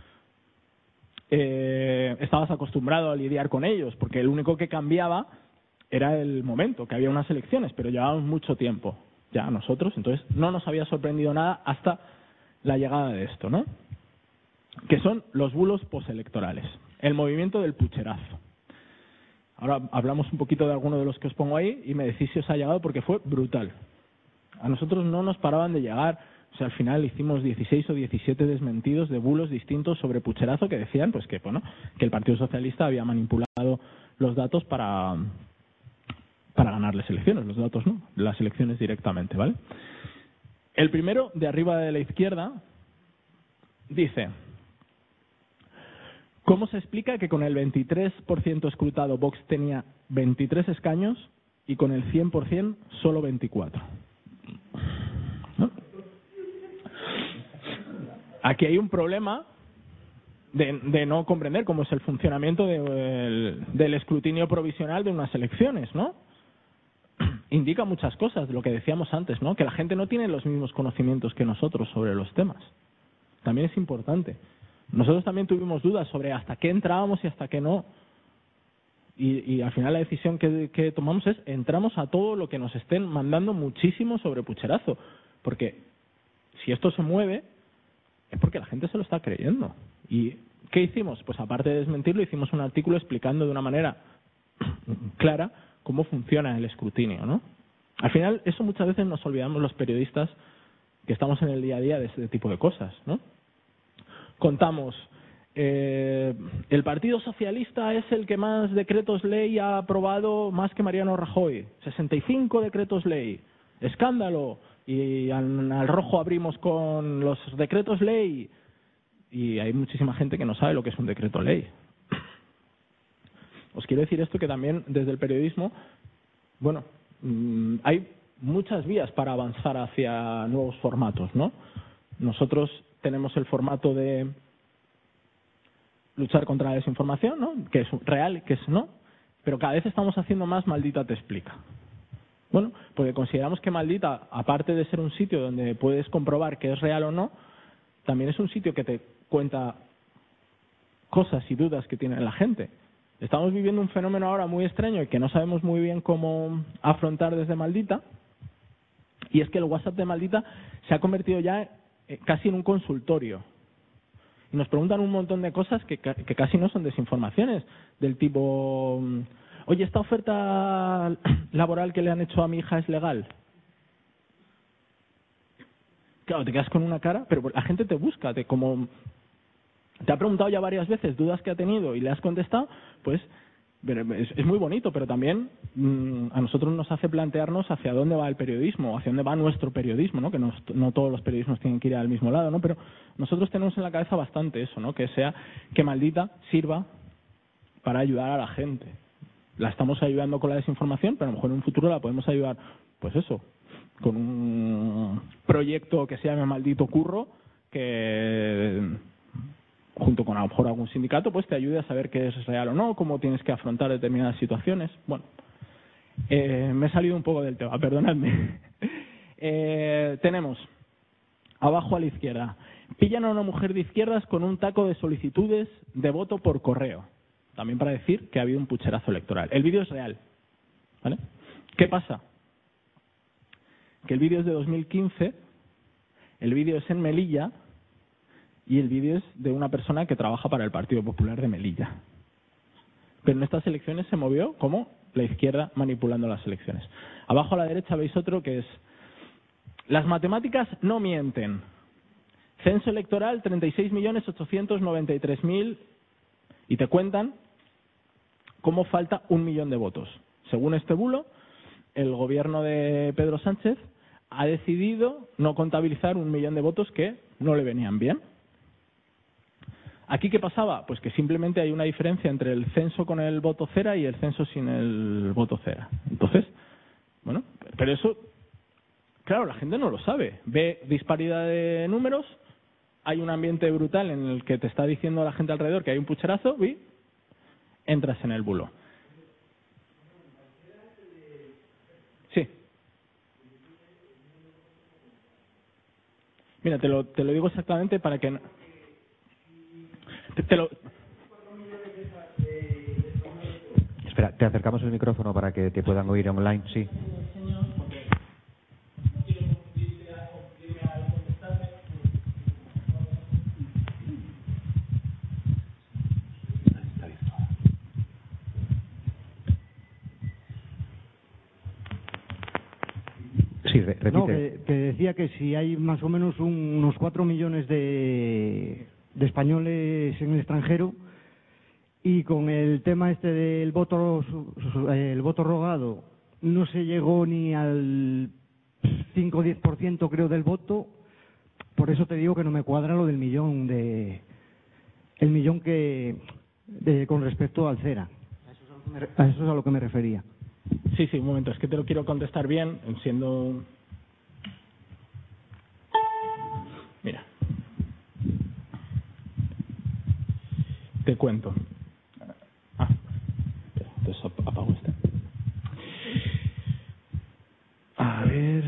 estabas acostumbrado a lidiar con ellos, porque el único que cambiaba era el momento, que había unas elecciones, pero llevábamos mucho tiempo ya nosotros, entonces no nos había sorprendido nada hasta la llegada de esto, ¿no? Que son los bulos postelectorales, el movimiento del pucherazo. Ahora hablamos un poquito de alguno de los que os pongo ahí y me decís si os ha llegado, porque fue brutal. A nosotros no nos paraban de llegar. O sea, al final hicimos 16 o 17 desmentidos de bulos distintos sobre pucherazo que decían pues que, bueno, que el Partido Socialista había manipulado los datos para ganar las elecciones. Los datos no, las elecciones directamente, ¿vale? El primero, de arriba de la izquierda, dice: ¿cómo se explica que con el 23% escrutado Vox tenía 23 escaños y con el 100% solo 24? ¿No? Aquí hay un problema de no comprender cómo es el funcionamiento del escrutinio provisional de unas elecciones, ¿no? Indica muchas cosas, de lo que decíamos antes, ¿no? Que la gente no tiene los mismos conocimientos que nosotros sobre los temas. También es importante. Nosotros también tuvimos dudas sobre hasta qué entrábamos y hasta qué no. Y al final la decisión que tomamos es entramos a todo lo que nos estén mandando muchísimo sobre pucherazo. Porque si esto se mueve es porque la gente se lo está creyendo. ¿Y qué hicimos? Pues aparte de desmentirlo, hicimos un artículo explicando de una manera clara cómo funciona el escrutinio, ¿no? Al final, eso muchas veces nos olvidamos los periodistas que estamos en el día a día de este tipo de cosas, ¿no? Contamos, el Partido Socialista es el que más decretos ley ha aprobado, más que Mariano Rajoy. 65 decretos ley. Escándalo. Y al rojo abrimos con los decretos ley. Y hay muchísima gente que no sabe lo que es un decreto ley. Os quiero decir esto, que también desde el periodismo, bueno, hay muchas vías para avanzar hacia nuevos formatos, ¿no? Nosotros tenemos el formato de luchar contra la desinformación, ¿no? Que es real, que es no, pero cada vez estamos haciendo más Maldita te explica. Bueno, porque consideramos que Maldita, aparte de ser un sitio donde puedes comprobar que es real o no, también es un sitio que te cuenta cosas y dudas que tiene la gente. Estamos viviendo un fenómeno ahora muy extraño y que no sabemos muy bien cómo afrontar desde Maldita, y es que el WhatsApp de Maldita se ha convertido ya casi en un consultorio. Y nos preguntan un montón de cosas que casi no son desinformaciones, del tipo: oye, ¿esta oferta laboral que le han hecho a mi hija es legal? Claro, te quedas con una cara, pero la gente te busca, como te ha preguntado ya varias veces dudas que ha tenido y le has contestado, pues es muy bonito, pero también a nosotros nos hace plantearnos hacia dónde va el periodismo, hacia dónde va nuestro periodismo, ¿no? Que no todos los periodismos tienen que ir al mismo lado, ¿no? Pero nosotros tenemos en la cabeza bastante eso, ¿no? Que Maldita sirva para ayudar a la gente. La estamos ayudando con la desinformación, pero a lo mejor en un futuro la podemos ayudar, pues eso, con un proyecto que se llame Maldito Curro, que junto con a lo mejor algún sindicato, pues te ayude a saber qué es real o no, cómo tienes que afrontar determinadas situaciones. Bueno, me he salido un poco del tema, perdonadme. Tenemos, abajo a la izquierda, pillan a una mujer de izquierdas con un taco de solicitudes de voto por correo. También para decir que ha habido un pucherazo electoral. El vídeo es real, ¿vale? ¿Qué pasa? Que el vídeo es de 2015, el vídeo es en Melilla, y el vídeo es de una persona que trabaja para el Partido Popular de Melilla. Pero en estas elecciones se movió como la izquierda manipulando las elecciones. Abajo a la derecha veis otro que es: las matemáticas no mienten. Censo electoral 36.893.000 y te cuentan cómo falta 1 millón de votos. Según este bulo, el gobierno de Pedro Sánchez ha decidido no contabilizar 1 millón de votos que no le venían bien. ¿Aquí qué pasaba? Pues que simplemente hay una diferencia entre el censo con el voto cera y el censo sin el voto cera. Entonces, bueno, pero eso, claro, la gente no lo sabe. Ve disparidad de números, hay un ambiente brutal en el que te está diciendo la gente alrededor que hay un pucherazo y entras en el bulo. Sí. Mira, te lo digo exactamente para que... Espera, te acercamos el micrófono para que te puedan oír online, sí. Sí, repite. No, que decía que si hay más o menos unos 4 millones de españoles en el extranjero, y con el tema este del voto rogado no se llegó ni al 5 o 10% creo del voto. Por eso te digo que no me cuadra lo del millón con respecto al cera. A eso es a lo que me refería. Sí, un momento, es que te lo quiero contestar bien, siendo... Mira, te cuento. Entonces apago este. A ver...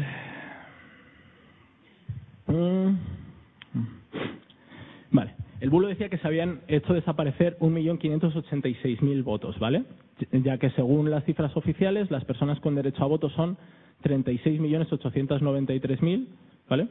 Vale, el bulo decía que se habían hecho desaparecer 1.586.000 votos, ¿vale? Ya que según las cifras oficiales, las personas con derecho a voto son 36.893.000, ¿vale?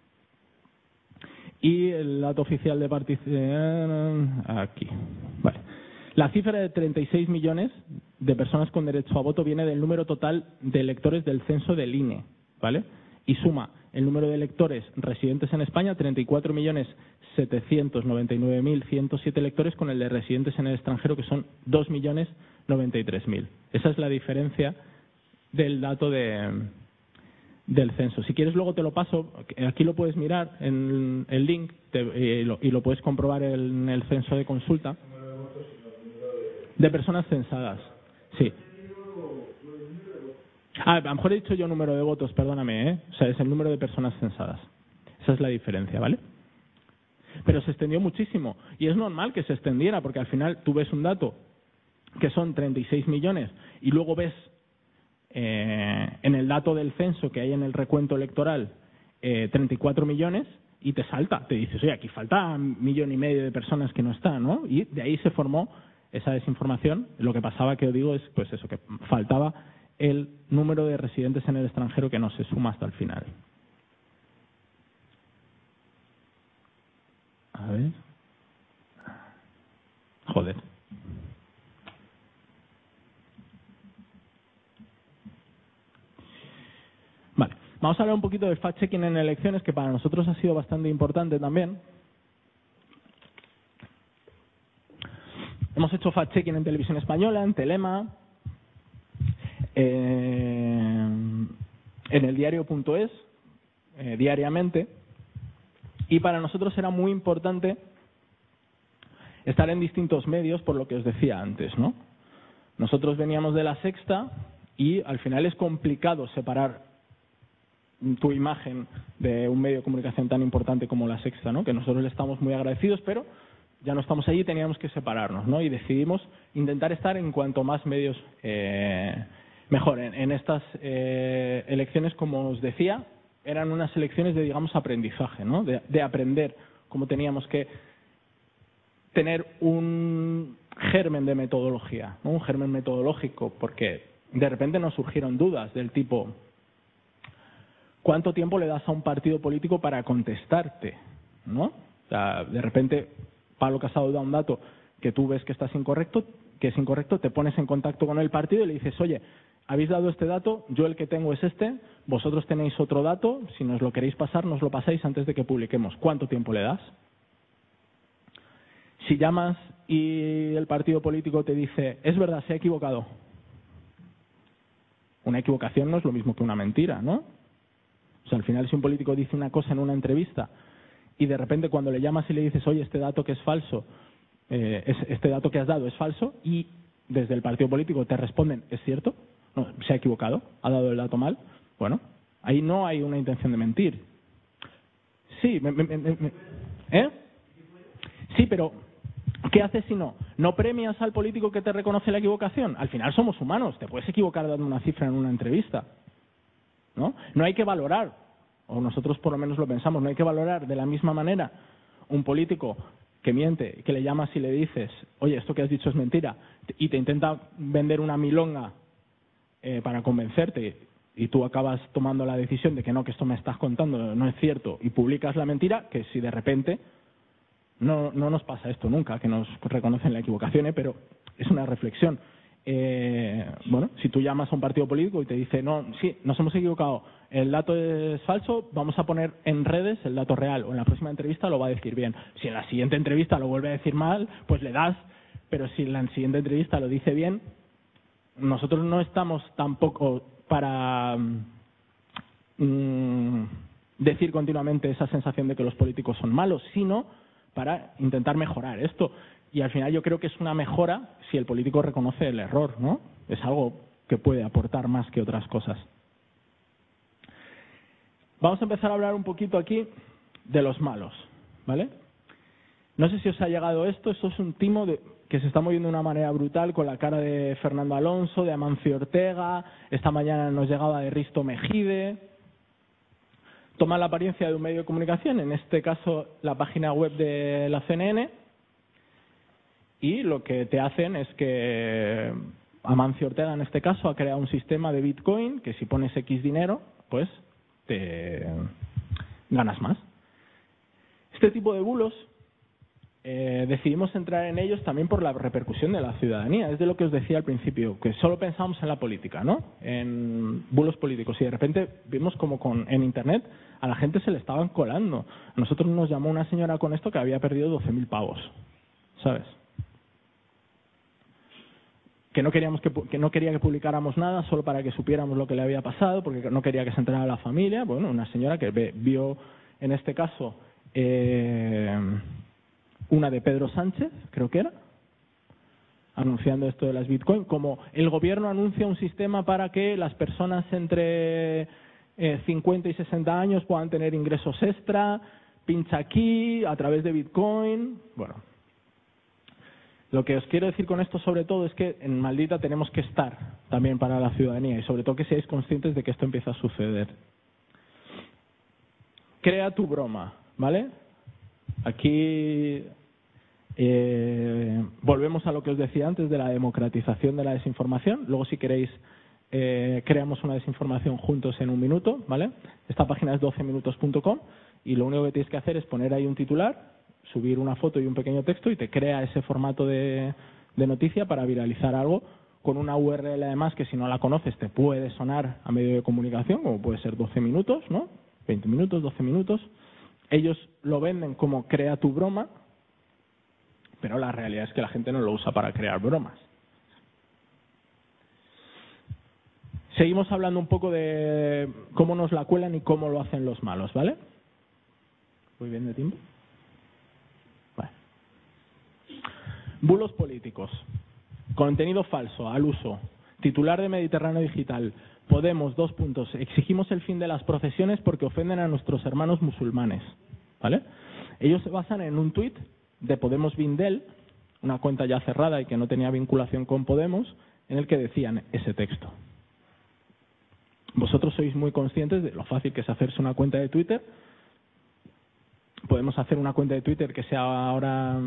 Y el dato oficial de participación... Aquí, vale. La cifra de 36 millones de personas con derecho a voto viene del número total de electores del censo del INE, ¿vale? Y suma el número de electores residentes en España, 34.799.107 electores, con el de residentes en el extranjero, que son 2.093.000. Esa es la diferencia del dato del censo. Si quieres luego te lo paso, aquí lo puedes mirar en el link y lo puedes comprobar en el censo de consulta. De personas censadas, sí. A lo mejor he dicho yo número de votos, perdóname, ¿eh? O sea, es el número de personas censadas. Esa es la diferencia, ¿vale? Pero se extendió muchísimo. Y es normal que se extendiera, porque al final tú ves un dato que son 36 millones y luego ves en el dato del censo que hay en el recuento electoral 34 millones y te salta. Te dices, oye, aquí falta 1,5 millones de personas que no están, ¿no? Y de ahí se formó esa desinformación. Lo que pasaba, que os digo, es pues eso, que faltaba el número de residentes en el extranjero, que no se suma hasta el final. A ver. Joder. Vale. Vamos a hablar un poquito del fact-checking en elecciones, que para nosotros ha sido bastante importante también. Hemos hecho fact-checking en Televisión Española, en Telema, en el diario.es, diariamente. Y para nosotros era muy importante estar en distintos medios, por lo que os decía antes, ¿no? Nosotros veníamos de La Sexta y al final es complicado separar tu imagen de un medio de comunicación tan importante como La Sexta, ¿no? Que nosotros le estamos muy agradecidos, pero ya no estamos allí, teníamos que separarnos, ¿no? Y decidimos intentar estar en cuanto más medios mejor. En estas elecciones, como os decía, eran unas elecciones de, digamos, aprendizaje, ¿no? De aprender cómo teníamos que tener un germen de metodología, ¿no? Un germen metodológico, porque de repente nos surgieron dudas del tipo, ¿cuánto tiempo le das a un partido político para contestarte, ¿no? O sea, de repente Pablo Casado da un dato que tú ves que es incorrecto, te pones en contacto con el partido y le dices, oye, habéis dado este dato, yo el que tengo es este, vosotros tenéis otro dato, si nos lo queréis pasar, nos lo pasáis antes de que publiquemos. ¿Cuánto tiempo le das? Si llamas y el partido político te dice, es verdad, se ha equivocado. Una equivocación no es lo mismo que una mentira, ¿no? O O sea, al final, si un político dice una cosa en una entrevista y de repente cuando le llamas y le dices, oye, este dato que es falso, este dato que has dado es falso, y desde el partido político te responden, ¿es cierto? No, se ha equivocado, ha dado el dato mal. Bueno, ahí no hay una intención de mentir. Sí, Sí, pero ¿qué haces si no? ¿No premias al político que te reconoce la equivocación? Al final somos humanos, te puedes equivocar dando una cifra en una entrevista, ¿no? No hay que valorar, o nosotros por lo menos lo pensamos, no hay que valorar de la misma manera un político que miente, que le llamas y le dices, oye, esto que has dicho es mentira, y te intenta vender una milonga para convencerte, y tú acabas tomando la decisión de que no, que esto me estás contando no es cierto, y publicas la mentira, que si de repente no nos pasa esto nunca, que nos reconocen la equivocación, pero es una reflexión. Bueno, si tú llamas a un partido político y te dice, no, sí, nos hemos equivocado, el dato es falso, vamos a poner en redes el dato real, o en la próxima entrevista lo va a decir bien. Si en la siguiente entrevista lo vuelve a decir mal, pues le das, pero si en la siguiente entrevista lo dice bien, nosotros no estamos tampoco para decir continuamente esa sensación de que los políticos son malos, sino para intentar mejorar esto. Y al final yo creo que es una mejora si el político reconoce el error, ¿no? Es algo que puede aportar más que otras cosas. Vamos a empezar a hablar un poquito aquí de los malos, ¿vale? No sé si os ha llegado esto es un timo que se está moviendo de una manera brutal con la cara de Fernando Alonso, de Amancio Ortega, esta mañana nos llegaba de Risto Mejide. Toma la apariencia de un medio de comunicación, en este caso la página web de la CNN, y lo que te hacen es que Amancio Ortega, en este caso, ha creado un sistema de Bitcoin que si pones X dinero, pues te ganas más. Este tipo de bulos decidimos entrar en ellos también por la repercusión de la ciudadanía. Es de lo que os decía al principio, que solo pensamos en la política, ¿no? En bulos políticos. Y de repente vimos como en Internet a la gente se le estaban colando. A nosotros nos llamó una señora con esto que había perdido 12.000 pavos, ¿sabes? Que no quería que publicáramos nada solo para que supiéramos lo que le había pasado, porque no quería que se enterara la familia. Bueno, una señora que vio, en este caso, una de Pedro Sánchez, creo que era, anunciando esto de las Bitcoin, como el gobierno anuncia un sistema para que las personas entre 50 y 60 años puedan tener ingresos extra, pincha aquí, a través de Bitcoin. Bueno, lo que os quiero decir con esto sobre todo es que en Maldita tenemos que estar también para la ciudadanía y sobre todo que seáis conscientes de que esto empieza a suceder. Crea tu broma, ¿vale? Aquí volvemos a lo que os decía antes de la democratización de la desinformación. Luego, si queréis, creamos una desinformación juntos en un minuto, ¿vale? Esta página es 12minutos.com y lo único que tienes que hacer es poner ahí un titular, subir una foto y un pequeño texto y te crea ese formato de noticia para viralizar algo con una URL además que si no la conoces te puede sonar a medio de comunicación, como puede ser 12 minutos, ¿no? 20 minutos, 12 minutos. Ellos lo venden como crea tu broma, pero la realidad es que la gente no lo usa para crear bromas. Seguimos hablando un poco de cómo nos la cuelan y cómo lo hacen los malos, ¿vale? ¿Voy bien de tiempo? Vale. Bulos políticos. Contenido falso, al uso. Titular de Mediterráneo Digital. Podemos, : exigimos el fin de las procesiones porque ofenden a nuestros hermanos musulmanes. ¿Vale? Ellos se basan en un tuit de Podemos Vindel, una cuenta ya cerrada y que no tenía vinculación con Podemos, en el que decían ese texto. Vosotros sois muy conscientes de lo fácil que es hacerse una cuenta de Twitter. Podemos hacer una cuenta de Twitter que sea ahora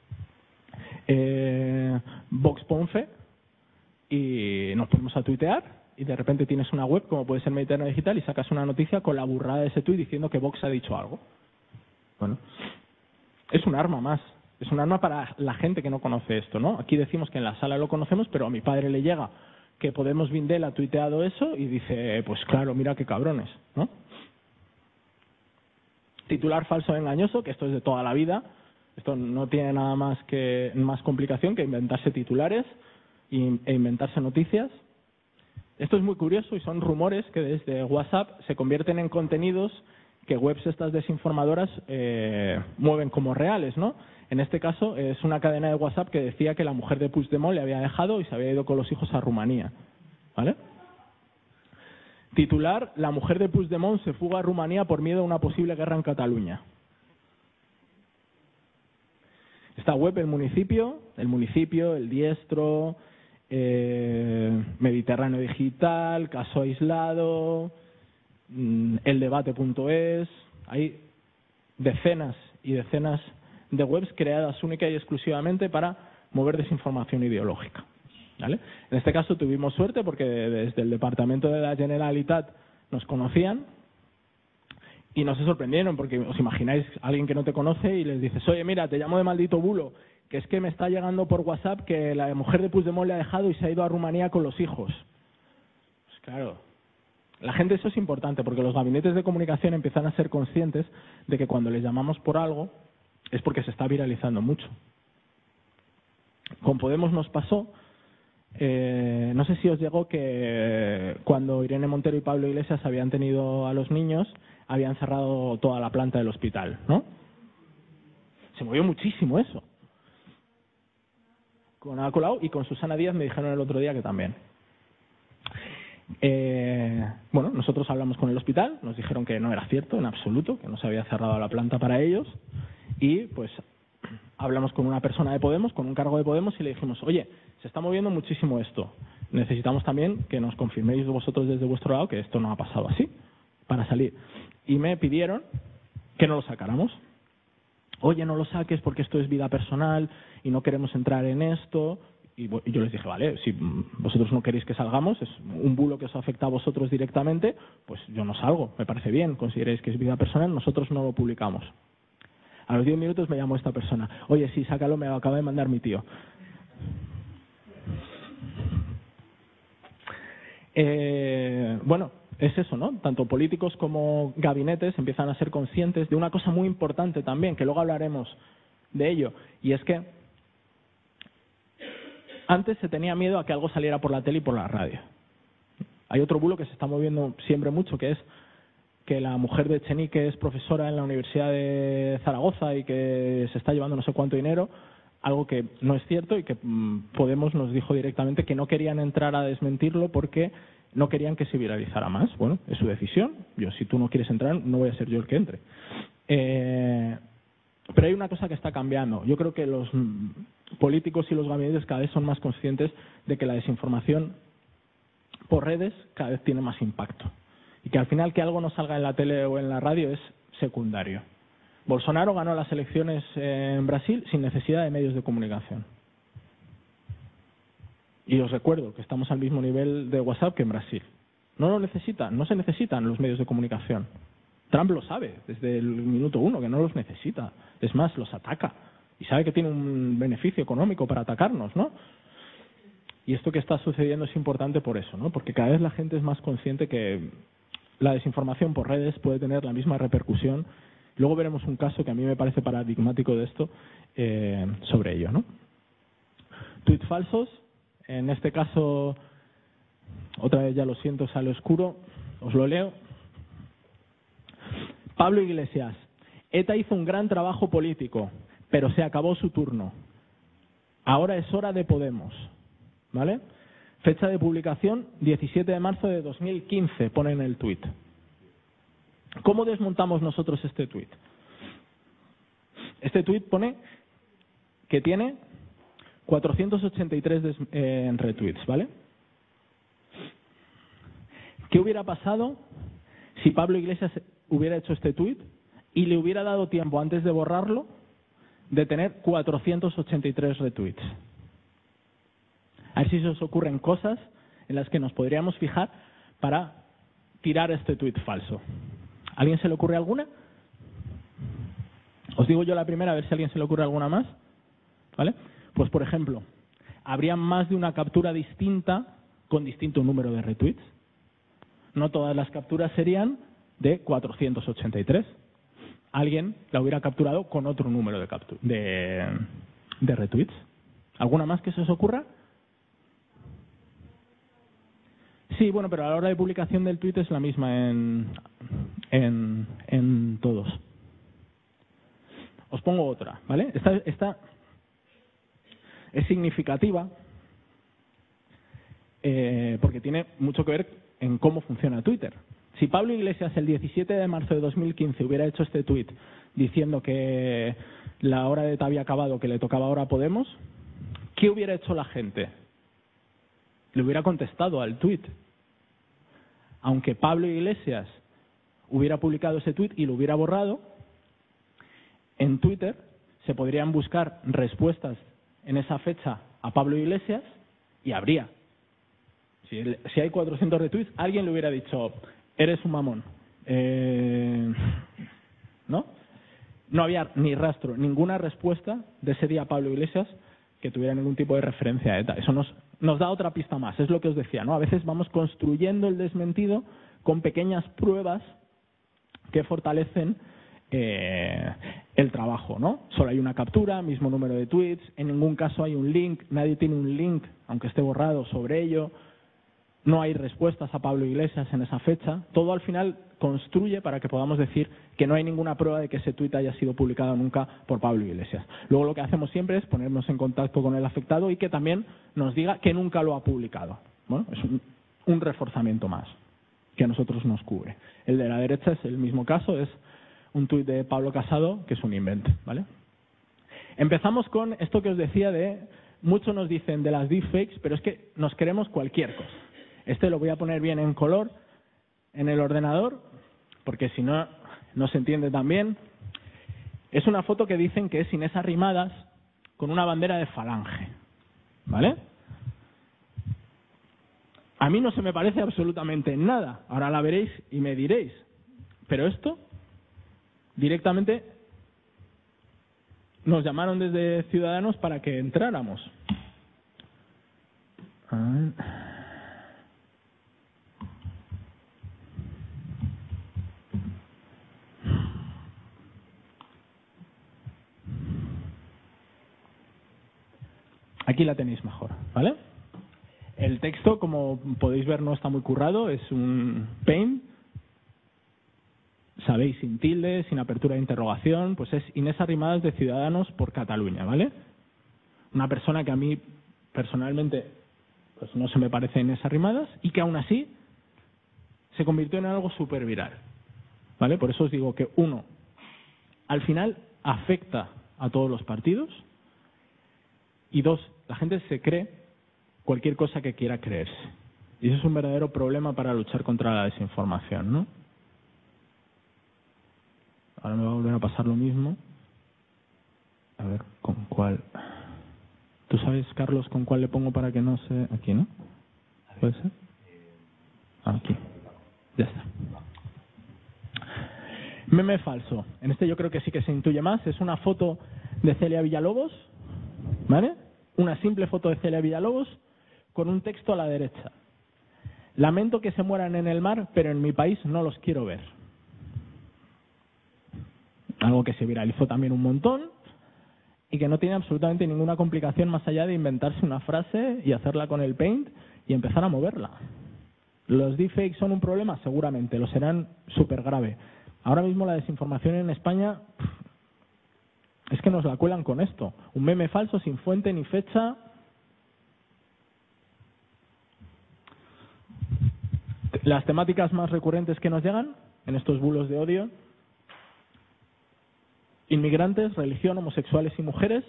Vox Ponce y nos ponemos a tuitear y de repente tienes una web como puede ser Mediterráneo Digital y sacas una noticia con la burrada de ese tuit diciendo que Vox ha dicho algo. Bueno, es un arma más. Es un arma para la gente que no conoce esto, ¿no? Aquí decimos que en la sala lo conocemos, pero a mi padre le llega que Podemos Vindel ha tuiteado eso y dice, pues claro, mira qué cabrones, ¿no? Titular falso o engañoso, que esto es de toda la vida. Esto no tiene nada más complicación que inventarse titulares e inventarse noticias. Esto es muy curioso y son rumores que desde WhatsApp se convierten en contenidos que webs estas desinformadoras mueven como reales, ¿no? En este caso es una cadena de WhatsApp que decía que la mujer de Puigdemont le había dejado y se había ido con los hijos a Rumanía, ¿vale? Titular: la mujer de Puigdemont se fuga a Rumanía por miedo a una posible guerra en Cataluña. Esta web, El Municipio, El Diestro, Mediterráneo Digital, Caso Aislado, eldebate.es, hay decenas y decenas de webs creadas única y exclusivamente para mover desinformación ideológica, ¿vale? En este caso tuvimos suerte porque desde el departamento de la Generalitat nos conocían y no se sorprendieron, porque os imagináis a alguien que no te conoce y les dices: oye, mira, te llamo de maldito bulo, que es que me está llegando por WhatsApp que la mujer de Puigdemont le ha dejado y se ha ido a Rumanía con los hijos. Pues claro, la gente, eso es importante, porque los gabinetes de comunicación empiezan a ser conscientes de que cuando les llamamos por algo es porque se está viralizando mucho. Con Podemos nos pasó, no sé si os llegó que cuando Irene Montero y Pablo Iglesias habían tenido a los niños, habían cerrado toda la planta del hospital, ¿no? Se movió muchísimo eso. Con Ada Colau y con Susana Díaz me dijeron el otro día que también. Bueno, nosotros hablamos con el hospital, nos dijeron que no era cierto en absoluto, que no se había cerrado la planta para ellos, y pues hablamos con una persona de Podemos, con un cargo de Podemos, y le dijimos: oye, se está moviendo muchísimo esto, necesitamos también que nos confirméis vosotros desde vuestro lado que esto no ha pasado así, para salir. Y me pidieron que no lo sacáramos. Oye, no lo saques porque esto es vida personal y no queremos entrar en esto. Y yo les dije: vale, si vosotros no queréis que salgamos, es un bulo que os afecta a vosotros directamente, pues yo no salgo, me parece bien, consideréis que es vida personal, nosotros no lo publicamos. A los 10 minutos me llamó esta persona: oye, sí, sácalo, me lo acaba de mandar mi tío. Bueno, es eso, ¿no? Tanto políticos como gabinetes empiezan a ser conscientes de una cosa muy importante también, que luego hablaremos de ello, y es que antes se tenía miedo a que algo saliera por la tele y por la radio. Hay otro bulo que se está moviendo siempre mucho, que es que la mujer de Echenique es profesora en la Universidad de Zaragoza y que se está llevando no sé cuánto dinero, algo que no es cierto y que Podemos nos dijo directamente que no querían entrar a desmentirlo porque no querían que se viralizara más. Bueno, es su decisión. Si tú no quieres entrar, no voy a ser yo el que entre. Pero hay una cosa que está cambiando. Yo creo que los políticos y los gabinetes cada vez son más conscientes de que la desinformación por redes cada vez tiene más impacto. Y que al final que algo no salga en la tele o en la radio es secundario. Bolsonaro ganó las elecciones en Brasil sin necesidad de medios de comunicación. Y os recuerdo que estamos al mismo nivel de WhatsApp que en Brasil. No lo necesitan, no se necesitan los medios de comunicación. Trump lo sabe desde el minuto 1 que no los necesita. Es más, los ataca. Y sabe que tiene un beneficio económico para atacarnos, ¿no? Y esto que está sucediendo es importante por eso, ¿no? Porque cada vez la gente es más consciente que la desinformación por redes puede tener la misma repercusión. Luego veremos un caso que a mí me parece paradigmático de esto sobre ello, ¿no? Tweets falsos. En este caso, otra vez ya lo siento, sale oscuro, os lo leo. Pablo Iglesias: ETA hizo un gran trabajo político, pero se acabó su turno. Ahora es hora de Podemos. ¿Vale? Fecha de publicación 17 de marzo de 2015, pone en el tuit. ¿Cómo desmontamos nosotros este tuit? Este tuit pone que tiene 483 retweets, ¿vale? ¿Qué hubiera pasado si Pablo Iglesias hubiera hecho este tuit y le hubiera dado tiempo antes de borrarlo de tener 483 retweets? A ver si se os ocurren cosas en las que nos podríamos fijar para tirar este tuit falso. ¿A alguien se le ocurre alguna? Os digo yo la primera, a ver si a alguien se le ocurre alguna más. ¿Vale? Pues, por ejemplo, habría más de una captura distinta con distinto número de retweets. No todas las capturas serían de 483. Alguien la hubiera capturado con otro número de retweets. ¿Alguna más que se os ocurra? Sí, bueno, pero a la hora de publicación del tuit es la misma en todos. Os pongo otra, ¿vale? Esta es significativa porque tiene mucho que ver en cómo funciona Twitter. Si Pablo Iglesias el 17 de marzo de 2015 hubiera hecho este tuit diciendo que la hora de ETA había acabado, que le tocaba ahora a Podemos, ¿qué hubiera hecho la gente? Le hubiera contestado al tuit. Aunque Pablo Iglesias hubiera publicado ese tuit y lo hubiera borrado, en Twitter se podrían buscar respuestas en esa fecha a Pablo Iglesias y habría. Si hay 400 retweets, alguien le hubiera dicho, eres un mamón. ¿No? No había ni rastro, ninguna respuesta de ese día a Pablo Iglesias que tuviera ningún tipo de referencia a ETA. Eso nos da otra pista más, es lo que os decía, ¿no? A veces vamos construyendo el desmentido con pequeñas pruebas que fortalecen el trabajo, ¿no? Solo hay una captura, mismo número de tweets, en ningún caso hay un link, nadie tiene un link, aunque esté borrado, sobre ello, no hay respuestas a Pablo Iglesias en esa fecha. Todo al final construye para que podamos decir que no hay ninguna prueba de que ese tuit haya sido publicado nunca por Pablo Iglesias. Luego lo que hacemos siempre es ponernos en contacto con el afectado y que también nos diga que nunca lo ha publicado. Bueno, es un reforzamiento más que a nosotros nos cubre. El de la derecha es el mismo caso, es un tuit de Pablo Casado que es un invento, ¿vale? Empezamos con esto que os decía de, muchos nos dicen de las deepfakes, pero es que nos queremos cualquier cosa. Este lo voy a poner bien en color en el ordenador, porque si no, no se entiende tan bien. Es una foto que dicen que es Inés Arrimadas con una bandera de Falange, ¿vale? A mí no se me parece absolutamente en nada. Ahora la veréis y me diréis. Pero esto, directamente, nos llamaron desde Ciudadanos para que entráramos. A ver. Aquí la tenéis mejor, ¿vale? El texto, como podéis ver, no está muy currado, es un Paint, sabéis, sin tilde, sin apertura de interrogación, pues es Inés Arrimadas de Ciudadanos por Cataluña, ¿vale? Una persona que a mí, personalmente, pues no se me parece Inés Arrimadas y que aún así se convirtió en algo súper viral, ¿vale? Por eso os digo que, uno, al final afecta a todos los partidos y dos, la gente se cree cualquier cosa que quiera creerse. Y eso es un verdadero problema para luchar contra la desinformación, ¿no? Ahora me va a volver a pasar lo mismo. A ver, ¿con cuál? ¿Tú sabes, Carlos, con cuál le pongo para que no se...? Aquí, ¿no? ¿Puede ser? Aquí. Ya está. Meme falso. En este yo creo que sí que se intuye más. Es una foto de Celia Villalobos, ¿vale? Una simple foto de Celia Villalobos con un texto a la derecha. Lamento que se mueran en el mar, pero en mi país no los quiero ver. Algo que se viralizó también un montón y que no tiene absolutamente ninguna complicación más allá de inventarse una frase y hacerla con el Paint y empezar a moverla. ¿Los deepfakes son un problema? Seguramente, lo serán súper grave. Ahora mismo la desinformación en España es que nos la cuelan con esto. Un meme falso sin fuente ni fecha. Las temáticas más recurrentes que nos llegan en estos bulos de odio: inmigrantes, religión, homosexuales y mujeres.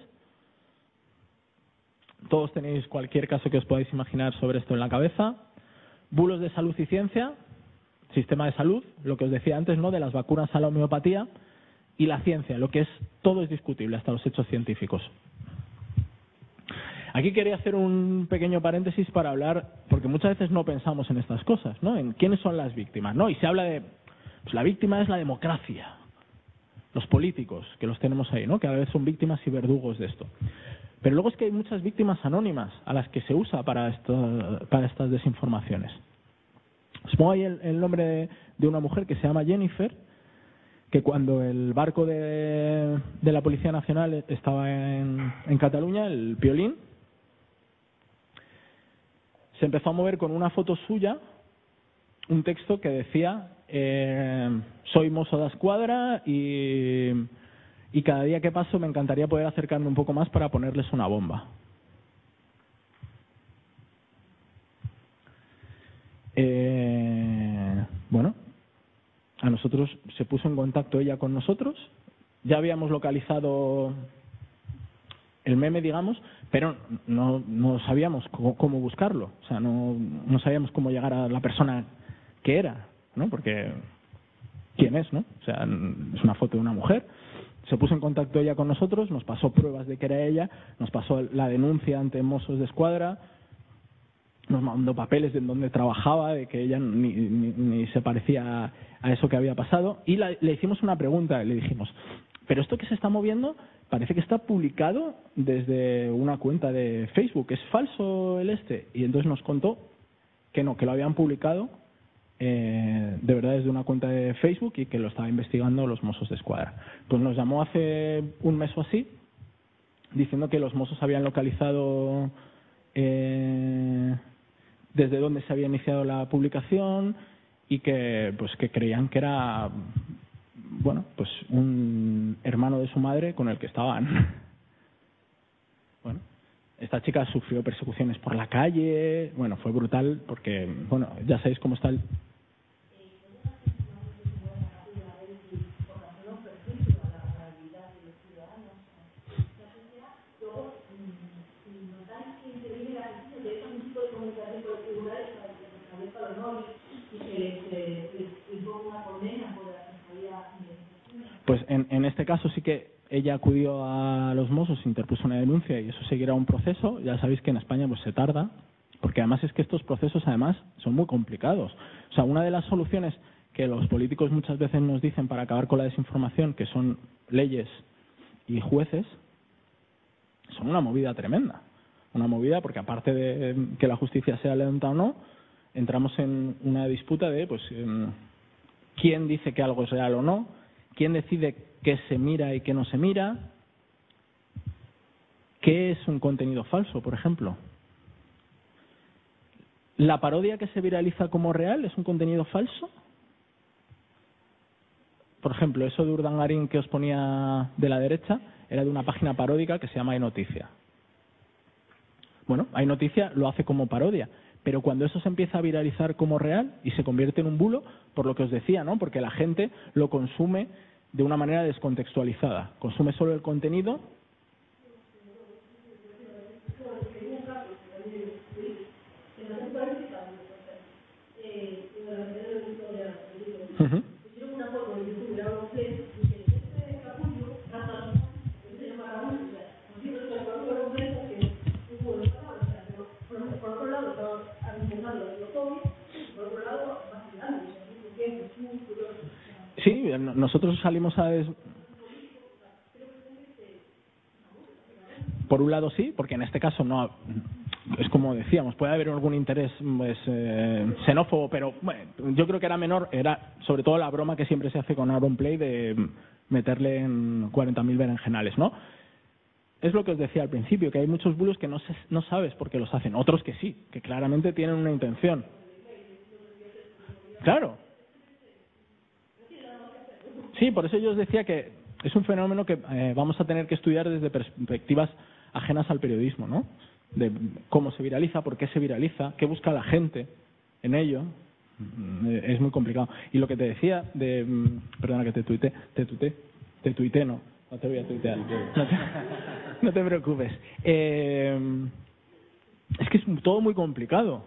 Todos tenéis cualquier caso que os podáis imaginar sobre esto en la cabeza. Bulos de salud y ciencia, sistema de salud, lo que os decía antes, ¿no? De las vacunas a la homeopatía. Y la ciencia, lo que es, todo es discutible, hasta los hechos científicos. Aquí quería hacer un pequeño paréntesis para hablar, porque muchas veces no pensamos en estas cosas, ¿no? En quiénes son las víctimas, ¿no? Y se habla de, pues la víctima es la democracia, los políticos, que los tenemos ahí, ¿no? Cada vez son víctimas y verdugos de esto. Pero luego es que hay muchas víctimas anónimas a las que se usa para estas desinformaciones. Os pongo ahí el nombre de una mujer que se llama Jennifer, que cuando el barco de la Policía Nacional estaba en Cataluña, el Piolín, se empezó a mover con una foto suya un texto que decía soy mozo da escuadra y cada día que paso me encantaría poder acercarme un poco más para ponerles una bomba. Bueno, a nosotros se puso en contacto ella con nosotros, ya habíamos localizado el meme, digamos, pero no sabíamos cómo buscarlo, o sea, no sabíamos cómo llegar a la persona que era, ¿no? Porque ¿quién es, no? O sea, es una foto de una mujer. Se puso en contacto ella con nosotros, nos pasó pruebas de que era ella, nos pasó la denuncia ante Mossos de Escuadra, nos mandó papeles de donde trabajaba, de que ella ni se parecía a eso que había pasado, y le hicimos una pregunta, le dijimos, pero esto que se está moviendo parece que está publicado desde una cuenta de Facebook, ¿es falso el este? Y entonces nos contó que no, que lo habían publicado de verdad desde una cuenta de Facebook y que lo estaba investigando los Mossos de Escuadra. Pues nos llamó hace un mes o así, diciendo que los Mossos habían localizado desde dónde se había iniciado la publicación y que pues que creían que era pues un hermano de su madre con el que estaban. Bueno, esta chica sufrió persecuciones por la calle, fue brutal porque, ya sabéis cómo está el... Pues en este caso sí que ella acudió a los Mossos, interpuso una denuncia y eso seguirá un proceso. Ya sabéis que en España pues se tarda, porque además es que estos procesos además son muy complicados. O sea, una de las soluciones que los políticos muchas veces nos dicen para acabar con la desinformación, que son leyes y jueces, son una movida tremenda. Una movida porque aparte de que la justicia sea lenta o no, entramos en una disputa de quién dice que algo es real o no, quién decide qué se mira y qué no se mira, qué es un contenido falso, por ejemplo. ¿La parodia que se viraliza como real es un contenido falso? Por ejemplo, eso de Urdangarín que os ponía de la derecha era de una página paródica que se llama Hay Noticia. Bueno, Hay Noticia lo hace como parodia, pero cuando eso se empieza a viralizar como real y se convierte en un bulo, por lo que os decía, ¿no? Porque la gente lo consume de una manera descontextualizada. Consume solo el contenido. Uh-huh. Sí, nosotros salimos por un lado sí, porque en este caso no es como decíamos, puede haber algún interés xenófobo, pero yo creo que era menor, era sobre todo la broma que siempre se hace con Auronplay de meterle en 40.000 berenjenales, ¿no? Es lo que os decía al principio, que hay muchos bulos que no sabes por qué los hacen, otros que sí, que claramente tienen una intención. Claro. Sí, por eso yo os decía que es un fenómeno que vamos a tener que estudiar desde perspectivas ajenas al periodismo, ¿no? De cómo se viraliza, por qué se viraliza, qué busca la gente en ello. Es muy complicado. Y lo que te decía perdona que te tuité, no te voy a tuitear. No te preocupes. Es que es todo muy complicado.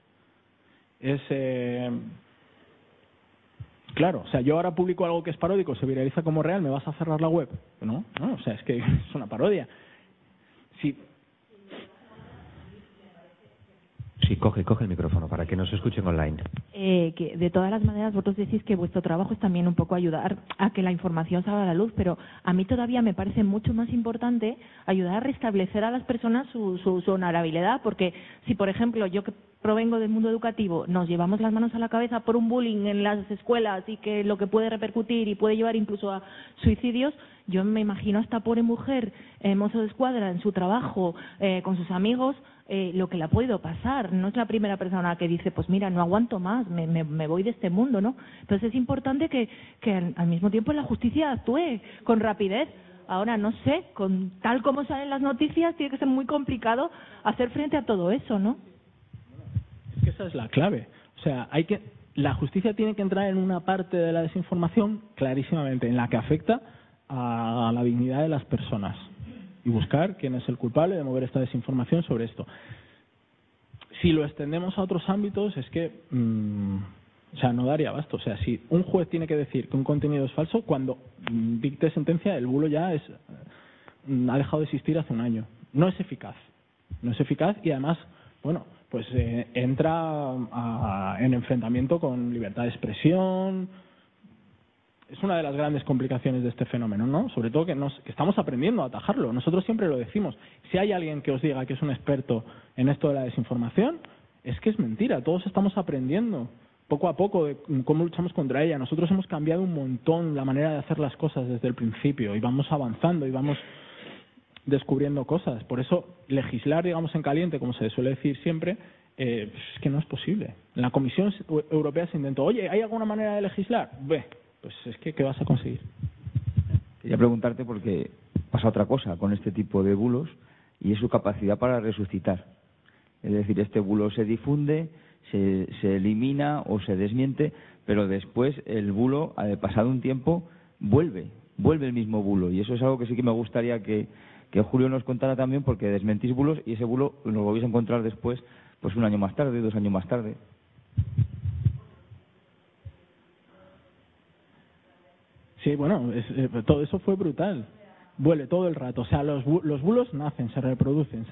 Claro, o sea, yo ahora publico algo que es paródico, se viraliza como real, ¿me vas a cerrar la web? No, o sea, es que es una parodia. Sí. Sí, coge el micrófono para que nos escuchen online. Que de todas las maneras vosotros decís que vuestro trabajo es también un poco ayudar a que la información salga a la luz, pero a mí todavía me parece mucho más importante ayudar a restablecer a las personas su honorabilidad, porque si, por ejemplo, yo que provengo del mundo educativo, nos llevamos las manos a la cabeza por un bullying en las escuelas y que lo que puede repercutir y puede llevar incluso a suicidios, yo me imagino a esta pobre mujer, mozo de escuadra, en su trabajo, con sus amigos, lo que le ha podido pasar. No es la primera persona que dice, pues mira, no aguanto más, me voy de este mundo, ¿no? Entonces es importante que al mismo tiempo la justicia actúe con rapidez. Ahora, no sé, con tal como salen las noticias, tiene que ser muy complicado hacer frente a todo eso, ¿no? Es que esa es la clave. O sea, la justicia tiene que entrar en una parte de la desinformación clarísimamente, en la que afecta a la dignidad de las personas, y buscar quién es el culpable de mover esta desinformación sobre esto. Si lo extendemos a otros ámbitos, es que o sea, no daría abasto. O sea, si un juez tiene que decir que un contenido es falso, cuando dicte sentencia, el bulo ya ha dejado de existir hace un año. No es eficaz. No es eficaz y además, bueno, pues entra en enfrentamiento con libertad de expresión. Es una de las grandes complicaciones de este fenómeno, ¿no? Sobre todo que estamos aprendiendo a atajarlo. Nosotros siempre lo decimos. Si hay alguien que os diga que es un experto en esto de la desinformación, es que es mentira. Todos estamos aprendiendo poco a poco de cómo luchamos contra ella. Nosotros hemos cambiado un montón la manera de hacer las cosas desde el principio y vamos avanzando y vamos descubriendo cosas. Por eso legislar, digamos, en caliente, como se suele decir siempre, es que no es posible. En la Comisión Europea se intentó, oye, ¿hay alguna manera de legislar? Pues es que ¿qué vas a conseguir? Quería preguntarte porque pasa otra cosa con este tipo de bulos y es su capacidad para resucitar. Es decir, este bulo se difunde, se elimina o se desmiente, pero después el bulo, pasado un tiempo, vuelve el mismo bulo. Y eso es algo que sí que me gustaría que Julio nos contara también, porque desmentís bulos y ese bulo lo vais a encontrar después, pues 1 año más tarde, 2 años más tarde. Sí, bueno, todo eso fue brutal. Vuelve todo el rato. O sea, los bulos nacen, se reproducen.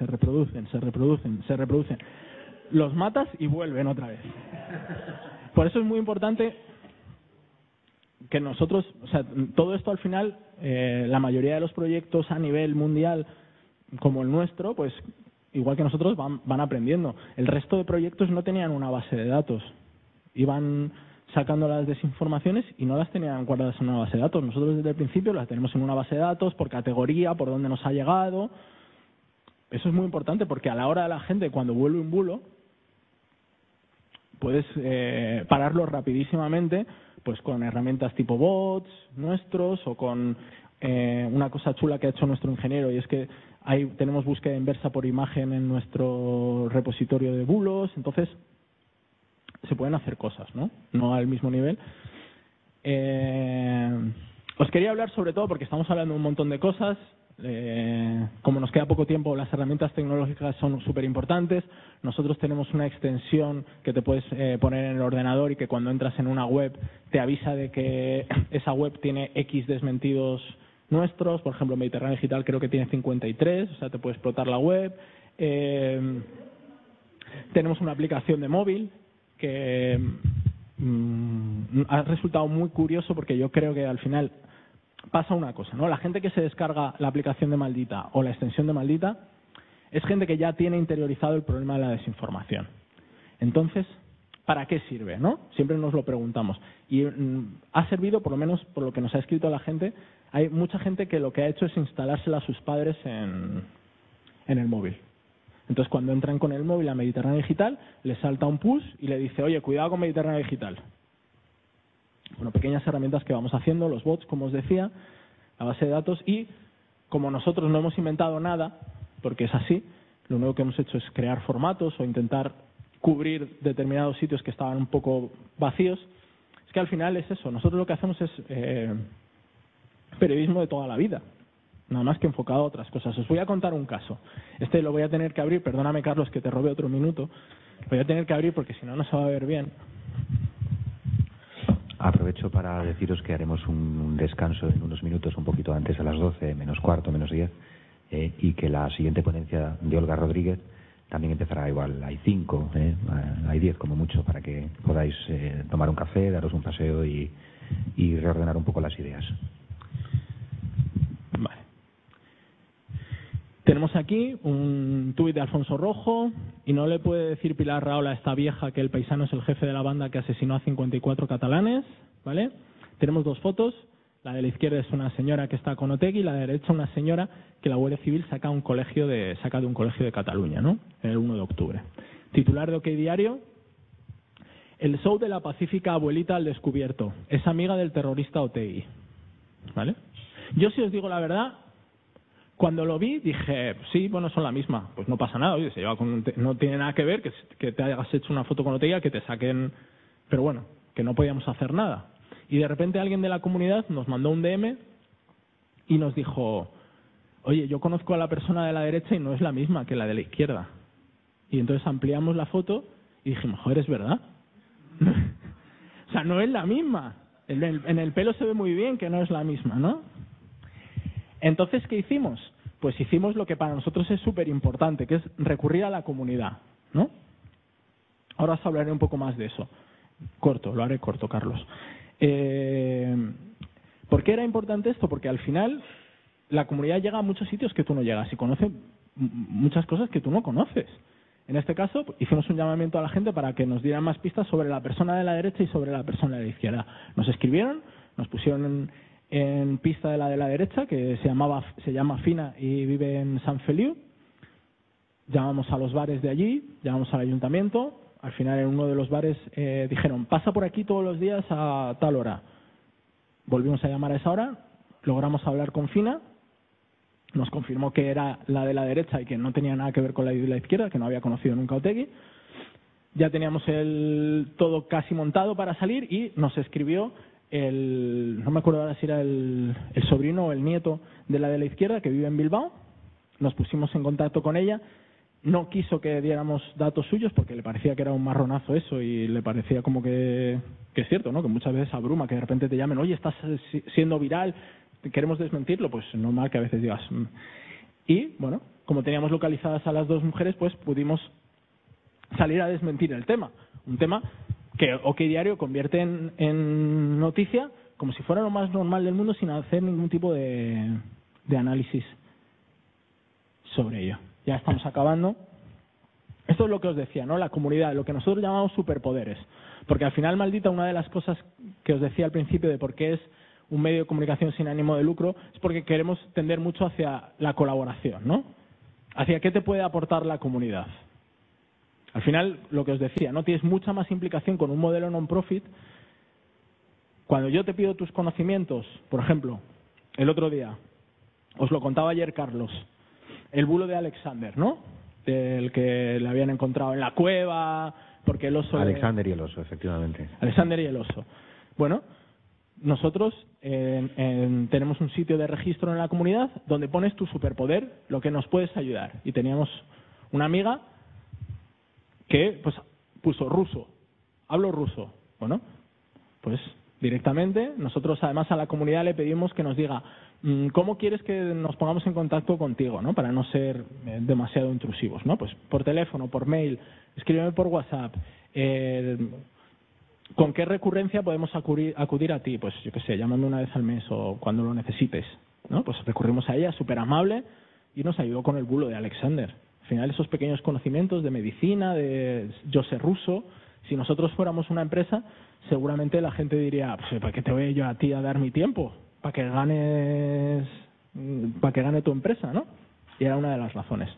Los matas y vuelven otra vez. Por eso es muy importante que nosotros, o sea, todo esto al final, la mayoría de los proyectos a nivel mundial, como el nuestro, pues igual que nosotros van aprendiendo. El resto de proyectos no tenían una base de datos. Iban sacando las desinformaciones y no las tenían guardadas en una base de datos. Nosotros desde el principio las tenemos en una base de datos por categoría, por dónde nos ha llegado. Eso es muy importante porque a la hora de la gente, cuando vuelve un bulo, puedes pararlo rapidísimamente, pues con herramientas tipo bots nuestros o con una cosa chula que ha hecho nuestro ingeniero, y es que tenemos búsqueda inversa por imagen en nuestro repositorio de bulos. Entonces se pueden hacer cosas, no al mismo nivel. Os quería hablar sobre todo porque estamos hablando de un montón de cosas. Como nos queda poco tiempo, las herramientas tecnológicas son súper importantes. Nosotros tenemos una extensión que te puedes poner en el ordenador y que cuando entras en una web te avisa de que esa web tiene X desmentidos nuestros. Por ejemplo, Mediterráneo Digital creo que tiene 53, o sea, te puede explotar la web. Tenemos una aplicación de móvil que ha resultado muy curioso porque yo creo que al final pasa una cosa, ¿no? La gente que se descarga la aplicación de Maldita o la extensión de Maldita es gente que ya tiene interiorizado el problema de la desinformación. Entonces, ¿para qué sirve, no? Siempre nos lo preguntamos. Y ha servido, por lo menos por lo que nos ha escrito la gente, hay mucha gente que lo que ha hecho es instalársela a sus padres en el móvil. Entonces, cuando entran con el móvil a Mediterráneo Digital, les salta un push y le dice, oye, cuidado con Mediterráneo Digital. Bueno, pequeñas herramientas que vamos haciendo, los bots, como os decía, la base de datos, y como nosotros no hemos inventado nada, porque es así, lo único que hemos hecho es crear formatos o intentar cubrir determinados sitios que estaban un poco vacíos. Es que al final es eso, nosotros lo que hacemos es periodismo de toda la vida, nada más que enfocado a otras cosas. Os voy a contar un caso. Este lo voy a tener que abrir, perdóname Carlos que te robe otro minuto, lo voy a tener que abrir porque si no, no se va a ver bien. Aprovecho para deciros que haremos un descanso en unos minutos, un poquito antes, a las 12, menos cuarto, menos 10, y que la siguiente ponencia de Olga Rodríguez también empezará igual, hay 5, hay 10 como mucho, para que podáis tomar un café, daros un paseo y reordenar un poco las ideas. Vale. Tenemos aquí un tuit de Alfonso Rojo, y no le puede decir Pilar Rahola a esta vieja que el paisano es el jefe de la banda que asesinó a 54 catalanes, ¿vale? Tenemos 2 fotos, La de la izquierda es una señora que está con Otegi y la de la derecha una señora que la Guardia Civil saca de un colegio de Cataluña, ¿no? El 1 de octubre. Titular de OK Diario: el show de la pacífica abuelita al descubierto. Es amiga del terrorista Otegi. ¿Vale? Yo, si os digo la verdad, cuando lo vi dije, sí, bueno, son la misma. Pues no pasa nada, oye, se lleva no tiene nada que ver que te hayas hecho una foto con Otegi, que te saquen... Pero bueno, que no podíamos hacer nada. Y de repente alguien de la comunidad nos mandó un DM y nos dijo, oye, yo conozco a la persona de la derecha y no es la misma que la de la izquierda. Y entonces ampliamos la foto y dijimos, joder, es verdad. O sea, no es la misma. En el pelo se ve muy bien que no es la misma, ¿no? Entonces, ¿qué hicimos? Pues hicimos lo que para nosotros es súper importante, que es recurrir a la comunidad, ¿no? Ahora os hablaré un poco más de eso. Lo haré corto, Carlos. ¿Por qué era importante esto? Porque al final la comunidad llega a muchos sitios que tú no llegas y conoce muchas cosas que tú no conoces. En este caso, hicimos un llamamiento a la gente para que nos dieran más pistas sobre la persona de la derecha y sobre la persona de la izquierda. Nos escribieron, nos pusieron en pista de la derecha, que se llama Fina y vive en San Feliu. Llamamos a los bares de allí, llamamos al ayuntamiento. Al final, en uno de los bares dijeron, pasa por aquí todos los días a tal hora. Volvimos a llamar a esa hora, logramos hablar con Fina, nos confirmó que era la de la derecha y que no tenía nada que ver con la de la izquierda, que no había conocido nunca a Otegi. Ya teníamos todo casi montado para salir y nos escribió no me acuerdo ahora si era el sobrino o el nieto de la izquierda, que vive en Bilbao. Nos pusimos en contacto con ella. No quiso que diéramos datos suyos porque le parecía que era un marronazo eso y le parecía como que es cierto, ¿no? Que muchas veces abruma, que de repente te llamen, oye, estás siendo viral, queremos desmentirlo. Pues normal que a veces digas. Y, bueno, como teníamos localizadas a las dos mujeres, pues pudimos salir a desmentir el tema. Un tema que OK Diario convierte en noticia como si fuera lo más normal del mundo sin hacer ningún tipo de análisis sobre ello. Ya estamos acabando. Esto es lo que os decía, ¿no? La comunidad, lo que nosotros llamamos superpoderes. Porque al final, maldita, una de las cosas que os decía al principio de por qué es un medio de comunicación sin ánimo de lucro es porque queremos tender mucho hacia la colaboración, ¿no? Hacia qué te puede aportar la comunidad. Al final, lo que os decía, ¿no? Tienes mucha más implicación con un modelo non-profit. Cuando yo te pido tus conocimientos, por ejemplo, el otro día, os lo contaba ayer Carlos, el bulo de Alexander, ¿no? Del que le habían encontrado en la cueva, porque el oso... Alexander y el oso, efectivamente. Alexander y el oso. Bueno, nosotros tenemos un sitio de registro en la comunidad donde pones tu superpoder, lo que nos puedes ayudar. Y teníamos una amiga que pues puso ruso, hablo ruso. Bueno, pues directamente nosotros además a la comunidad le pedimos que nos diga cómo quieres que nos pongamos en contacto contigo, ¿no? Para no ser demasiado intrusivos, ¿no? Pues por teléfono, por mail, escríbeme por WhatsApp, ¿con qué recurrencia podemos acudir a ti? Pues yo qué sé, llámame una vez al mes o cuando lo necesites, ¿no? Pues recurrimos a ella, súper amable, y nos ayudó con el bulo de Alexander. Al final, esos pequeños conocimientos de medicina, de yo sé ruso, si nosotros fuéramos una empresa, seguramente la gente diría, pues ¿para qué te voy yo a ti a dar mi tiempo? Para que gane tu empresa, ¿no? Y era una de las razones.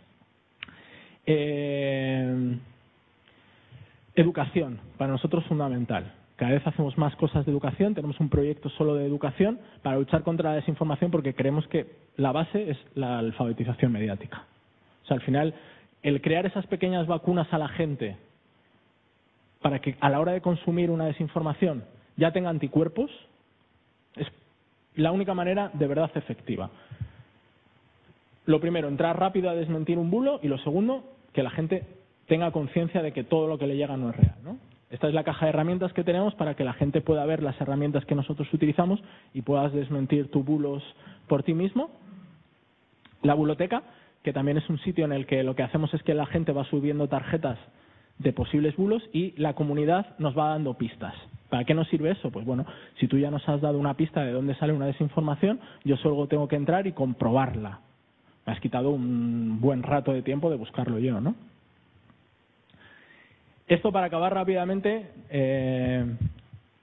Educación, para nosotros fundamental. Cada vez hacemos más cosas de educación, tenemos un proyecto solo de educación para luchar contra la desinformación porque creemos que la base es la alfabetización mediática. O sea, al final, el crear esas pequeñas vacunas a la gente para que a la hora de consumir una desinformación ya tenga anticuerpos es la única manera de verdad efectiva. Lo primero, entrar rápido a desmentir un bulo, y lo segundo, que la gente tenga conciencia de que todo lo que le llega no es real, ¿no? Esta es la caja de herramientas que tenemos para que la gente pueda ver las herramientas que nosotros utilizamos y puedas desmentir tus bulos por ti mismo. La buloteca, que también es un sitio en el que lo que hacemos es que la gente va subiendo tarjetas de posibles bulos y la comunidad nos va dando pistas. ¿Para qué nos sirve eso? Pues bueno, si tú ya nos has dado una pista de dónde sale una desinformación, yo solo tengo que entrar y comprobarla. Me has quitado un buen rato de tiempo de buscarlo yo, ¿no? Esto, para acabar rápidamente,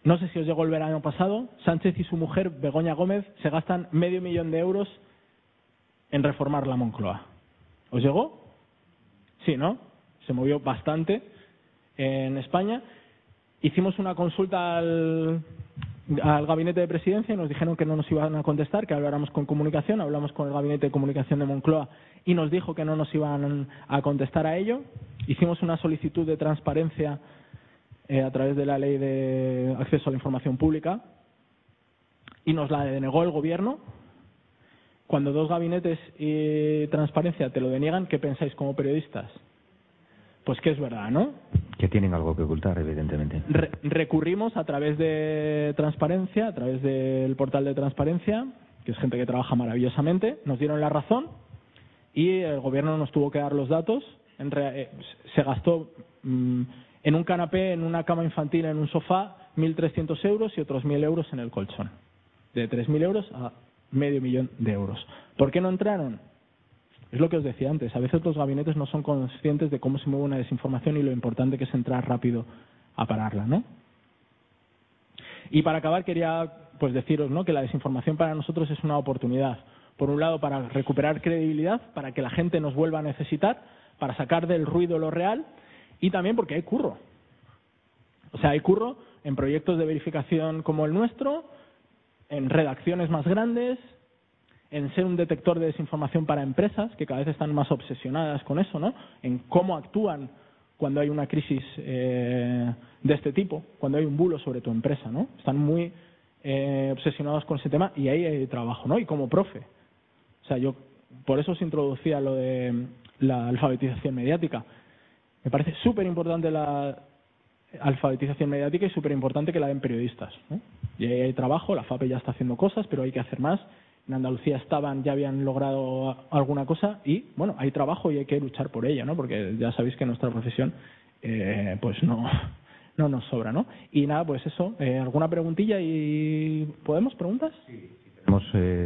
no sé si os llegó el verano pasado, Sánchez y su mujer, Begoña Gómez, se gastan 500.000 euros en reformar la Moncloa. ¿Os llegó? Sí, ¿no? Se movió bastante en España. Hicimos una consulta al gabinete de presidencia y nos dijeron que no nos iban a contestar, que habláramos con comunicación. Hablamos con el gabinete de comunicación de Moncloa y nos dijo que no nos iban a contestar a ello. Hicimos una solicitud de transparencia a través de la Ley de Acceso a la Información Pública y nos la denegó el Gobierno. Cuando dos gabinetes y transparencia te lo deniegan, ¿qué pensáis como periodistas? Pues que es verdad, ¿no? Que tienen algo que ocultar, evidentemente. Recurrimos a través de transparencia, a través del portal de transparencia, que es gente que trabaja maravillosamente, nos dieron la razón y el Gobierno nos tuvo que dar los datos. Se gastó en un canapé, en una cama infantil, en un sofá, 1.300 euros y otros 1.000 euros en el colchón. De 3.000 euros a 500.000 euros. ¿Por qué no entraron? Es lo que os decía antes. A veces los gabinetes no son conscientes de cómo se mueve una desinformación y lo importante que es entrar rápido a pararla, ¿no? Y para acabar quería pues deciros, ¿no?, que la desinformación para nosotros es una oportunidad. Por un lado, para recuperar credibilidad, para que la gente nos vuelva a necesitar, para sacar del ruido lo real y también porque hay curro. O sea, hay curro en proyectos de verificación como el nuestro, en redacciones más grandes, en ser un detector de desinformación para empresas, que cada vez están más obsesionadas con eso, ¿no? En cómo actúan cuando hay una crisis de este tipo, cuando hay un bulo sobre tu empresa, ¿no? Están muy obsesionados con ese tema y ahí hay trabajo, ¿no? Y como profe. O sea, yo por eso os introducía lo de la alfabetización mediática. Me parece súper importante la alfabetización mediática y súper importante que la den periodistas, ¿no? Y ahí hay trabajo, la FAPE ya está haciendo cosas, pero hay que hacer más. En Andalucía ya habían logrado alguna cosa y, bueno, hay trabajo y hay que luchar por ella, ¿no? Porque ya sabéis que nuestra profesión, pues no nos sobra, ¿no? Y nada, pues eso, ¿alguna preguntilla? ¿Y podemos preguntas? Sí, tenemos...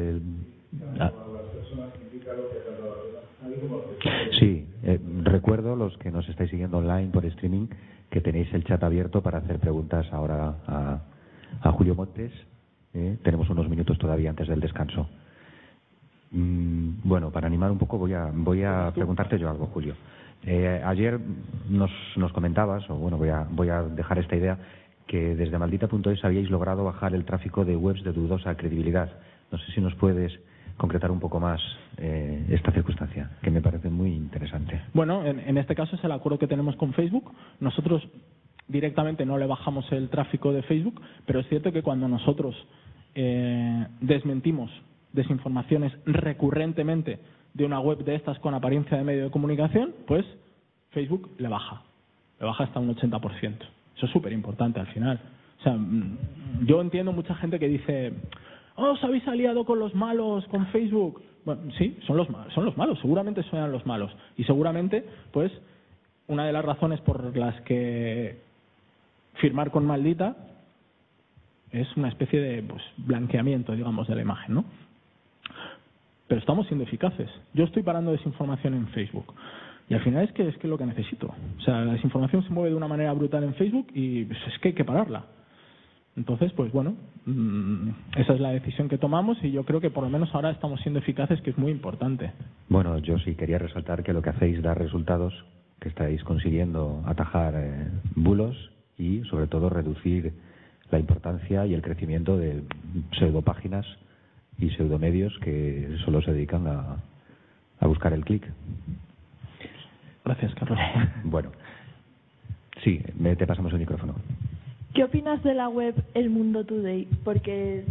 Sí, recuerdo, los que nos estáis siguiendo online por streaming, que tenéis el chat abierto para hacer preguntas ahora a Julio Montes. Tenemos unos minutos todavía antes del descanso. Bueno, para animar un poco voy a preguntarte yo algo, Julio. Ayer nos comentabas, o bueno, voy a dejar esta idea, que desde maldita.es habíais logrado bajar el tráfico de webs de dudosa credibilidad. No sé si nos puedes concretar un poco más esta circunstancia, que me parece muy interesante. Bueno, en este caso es el acuerdo que tenemos con Facebook. Nosotros directamente no le bajamos el tráfico de Facebook, pero es cierto que cuando nosotros desmentimos desinformaciones recurrentemente de una web de estas con apariencia de medio de comunicación, pues Facebook le baja hasta un 80%. Eso es súper importante al final. O sea, yo entiendo mucha gente que dice: «Oh, os habéis aliado con los malos, con Facebook». Bueno, sí, son los malos, seguramente son los malos. Y seguramente, pues, una de las razones por las que firmar con Maldita es una especie de blanqueamiento, digamos, de la imagen, ¿no? Pero estamos siendo eficaces. Yo estoy parando desinformación en Facebook. Y al final es que lo que necesito. O sea, la desinformación se mueve de una manera brutal en Facebook y pues, es que hay que pararla. Entonces, pues bueno, esa es la decisión que tomamos y yo creo que por lo menos ahora estamos siendo eficaces, que es muy importante. Bueno, yo sí quería resaltar que lo que hacéis da resultados, que estáis consiguiendo atajar bulos y, sobre todo, reducir la importancia y el crecimiento de pseudopáginas y pseudomedios que solo se dedican a buscar el clic. Gracias, Carlos. Bueno, sí, te pasamos el micrófono. ¿Qué opinas de la web El Mundo Today? Porque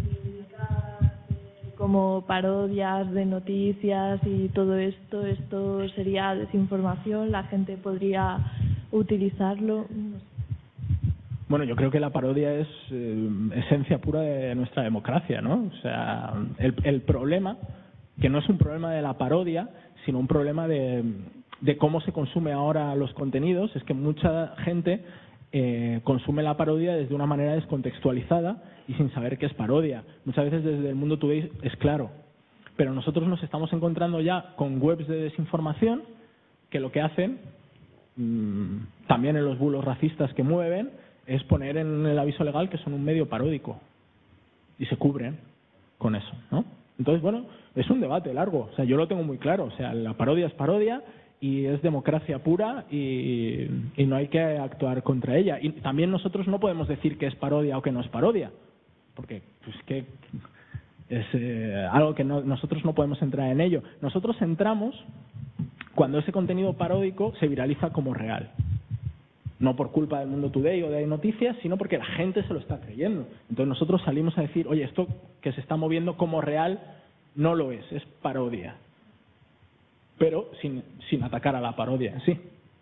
como parodias de noticias y todo esto sería desinformación, la gente podría utilizarlo. Bueno, yo creo que la parodia es esencia pura de nuestra democracia, ¿no? O sea, el problema, que no es un problema de la parodia, sino un problema de cómo se consume ahora los contenidos, es que mucha gente consume la parodia desde una manera descontextualizada y sin saber qué es parodia. Muchas veces desde El Mundo Today es claro, pero nosotros nos estamos encontrando ya con webs de desinformación que lo que hacen, también en los bulos racistas que mueven, es poner en el aviso legal que son un medio paródico y se cubren con eso, ¿no? Entonces, bueno, es un debate largo. O sea, yo lo tengo muy claro. O sea, la parodia es parodia y es democracia pura y no hay que actuar contra ella. Y también nosotros no podemos decir que es parodia o que no es parodia, porque pues que es algo que nosotros no podemos entrar en ello. Nosotros entramos cuando ese contenido paródico se viraliza como real. No por culpa del Mundo Today o de Noticias, sino porque la gente se lo está creyendo. Entonces nosotros salimos a decir, oye, esto que se está moviendo como real no lo es parodia. Pero sin atacar a la parodia en sí.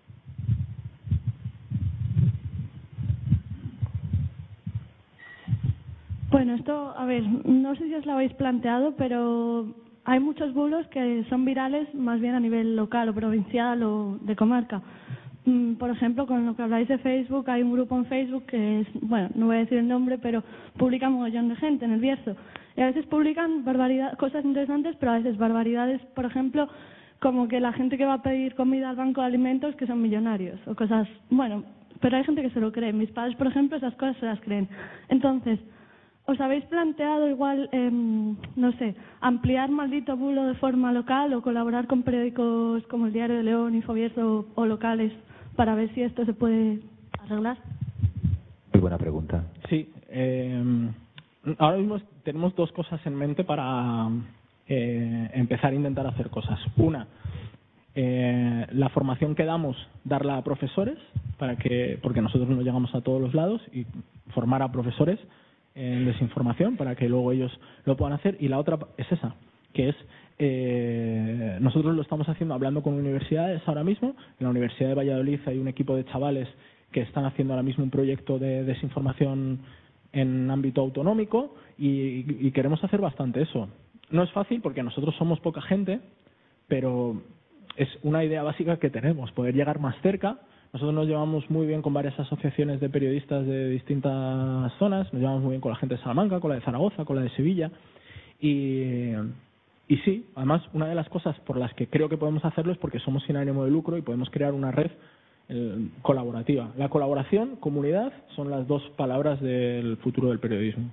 Bueno, esto, a ver, no sé si os lo habéis planteado, pero hay muchos bulos que son virales más bien a nivel local o provincial o de comarca. Por ejemplo, con lo que habláis de Facebook, hay un grupo en Facebook que es, bueno, no voy a decir el nombre, pero publica un mogollón de gente en el Bierzo. Y a veces publican cosas interesantes, pero a veces barbaridades, por ejemplo, como que la gente que va a pedir comida al banco de alimentos que son millonarios o cosas, bueno, pero hay gente que se lo cree. Mis padres, por ejemplo, esas cosas se las creen. Entonces, ¿os habéis planteado igual, no sé, ampliar Maldito Bulo de forma local o colaborar con periódicos como el Diario de León, Infobierzo o locales para ver si esto se puede arreglar? Muy buena pregunta. Sí. Ahora mismo tenemos dos cosas en mente para empezar a intentar hacer cosas. Una, la formación que damos, darla a profesores, porque nosotros no llegamos a todos los lados, y formar a profesores en desinformación para que luego ellos lo puedan hacer. Y la otra es esa, que es nosotros lo estamos haciendo hablando con universidades ahora mismo. En la Universidad de Valladolid hay un equipo de chavales que están haciendo ahora mismo un proyecto de desinformación en ámbito autonómico y queremos hacer bastante eso. No es fácil porque nosotros somos poca gente, pero es una idea básica que tenemos, poder llegar más cerca. Nosotros nos llevamos muy bien con varias asociaciones de periodistas de distintas zonas, nos llevamos muy bien con la gente de Salamanca, con la de Zaragoza, con la de Sevilla. Y sí, además, una de las cosas por las que creo que podemos hacerlo es porque somos sin ánimo de lucro y podemos crear una red colaborativa. La colaboración, comunidad, son las dos palabras del futuro del periodismo.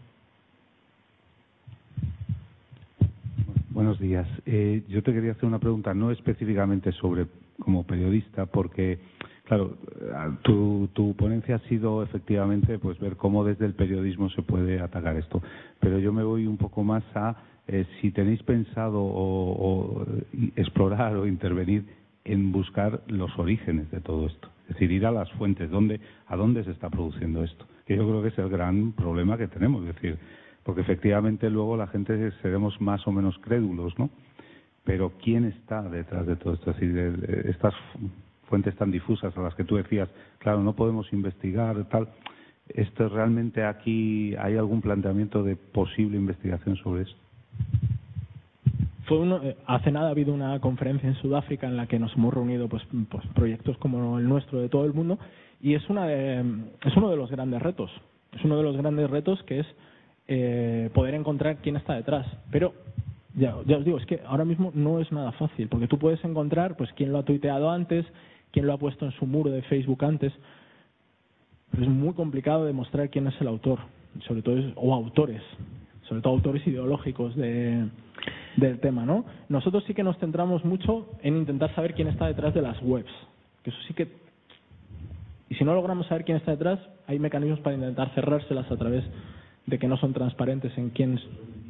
Buenos días. Yo te quería hacer una pregunta, no específicamente sobre como periodista, porque, claro, tu ponencia ha sido efectivamente pues ver cómo desde el periodismo se puede atacar esto. Pero yo me voy un poco más a si tenéis pensado o explorar o intervenir en buscar los orígenes de todo esto. Es decir, ir a las fuentes, a dónde se está produciendo esto. Que yo creo que es el gran problema que tenemos. Es decir, porque efectivamente luego la gente seremos más o menos crédulos, ¿no? Pero ¿quién está detrás de todo esto? Es decir, estas fuentes tan difusas a las que tú decías, claro, no podemos investigar, tal. ¿Esto realmente aquí hay algún planteamiento de posible investigación sobre eso? Hace nada ha habido una conferencia en Sudáfrica en la que nos hemos reunido pues proyectos como el nuestro de todo el mundo, y es uno de los grandes retos. Es uno de los grandes retos que es poder encontrar quién está detrás. Pero ya os digo, es que ahora mismo no es nada fácil, porque tú puedes encontrar pues quién lo ha tuiteado antes, quién lo ha puesto en su muro de Facebook antes, pero es muy complicado demostrar quién es el autor, sobre todo autores ideológicos del tema, ¿no? Nosotros sí que nos centramos mucho en intentar saber quién está detrás de las webs, que eso sí que, y si no logramos saber quién está detrás, hay mecanismos para intentar cerrárselas a través de que no son transparentes en quién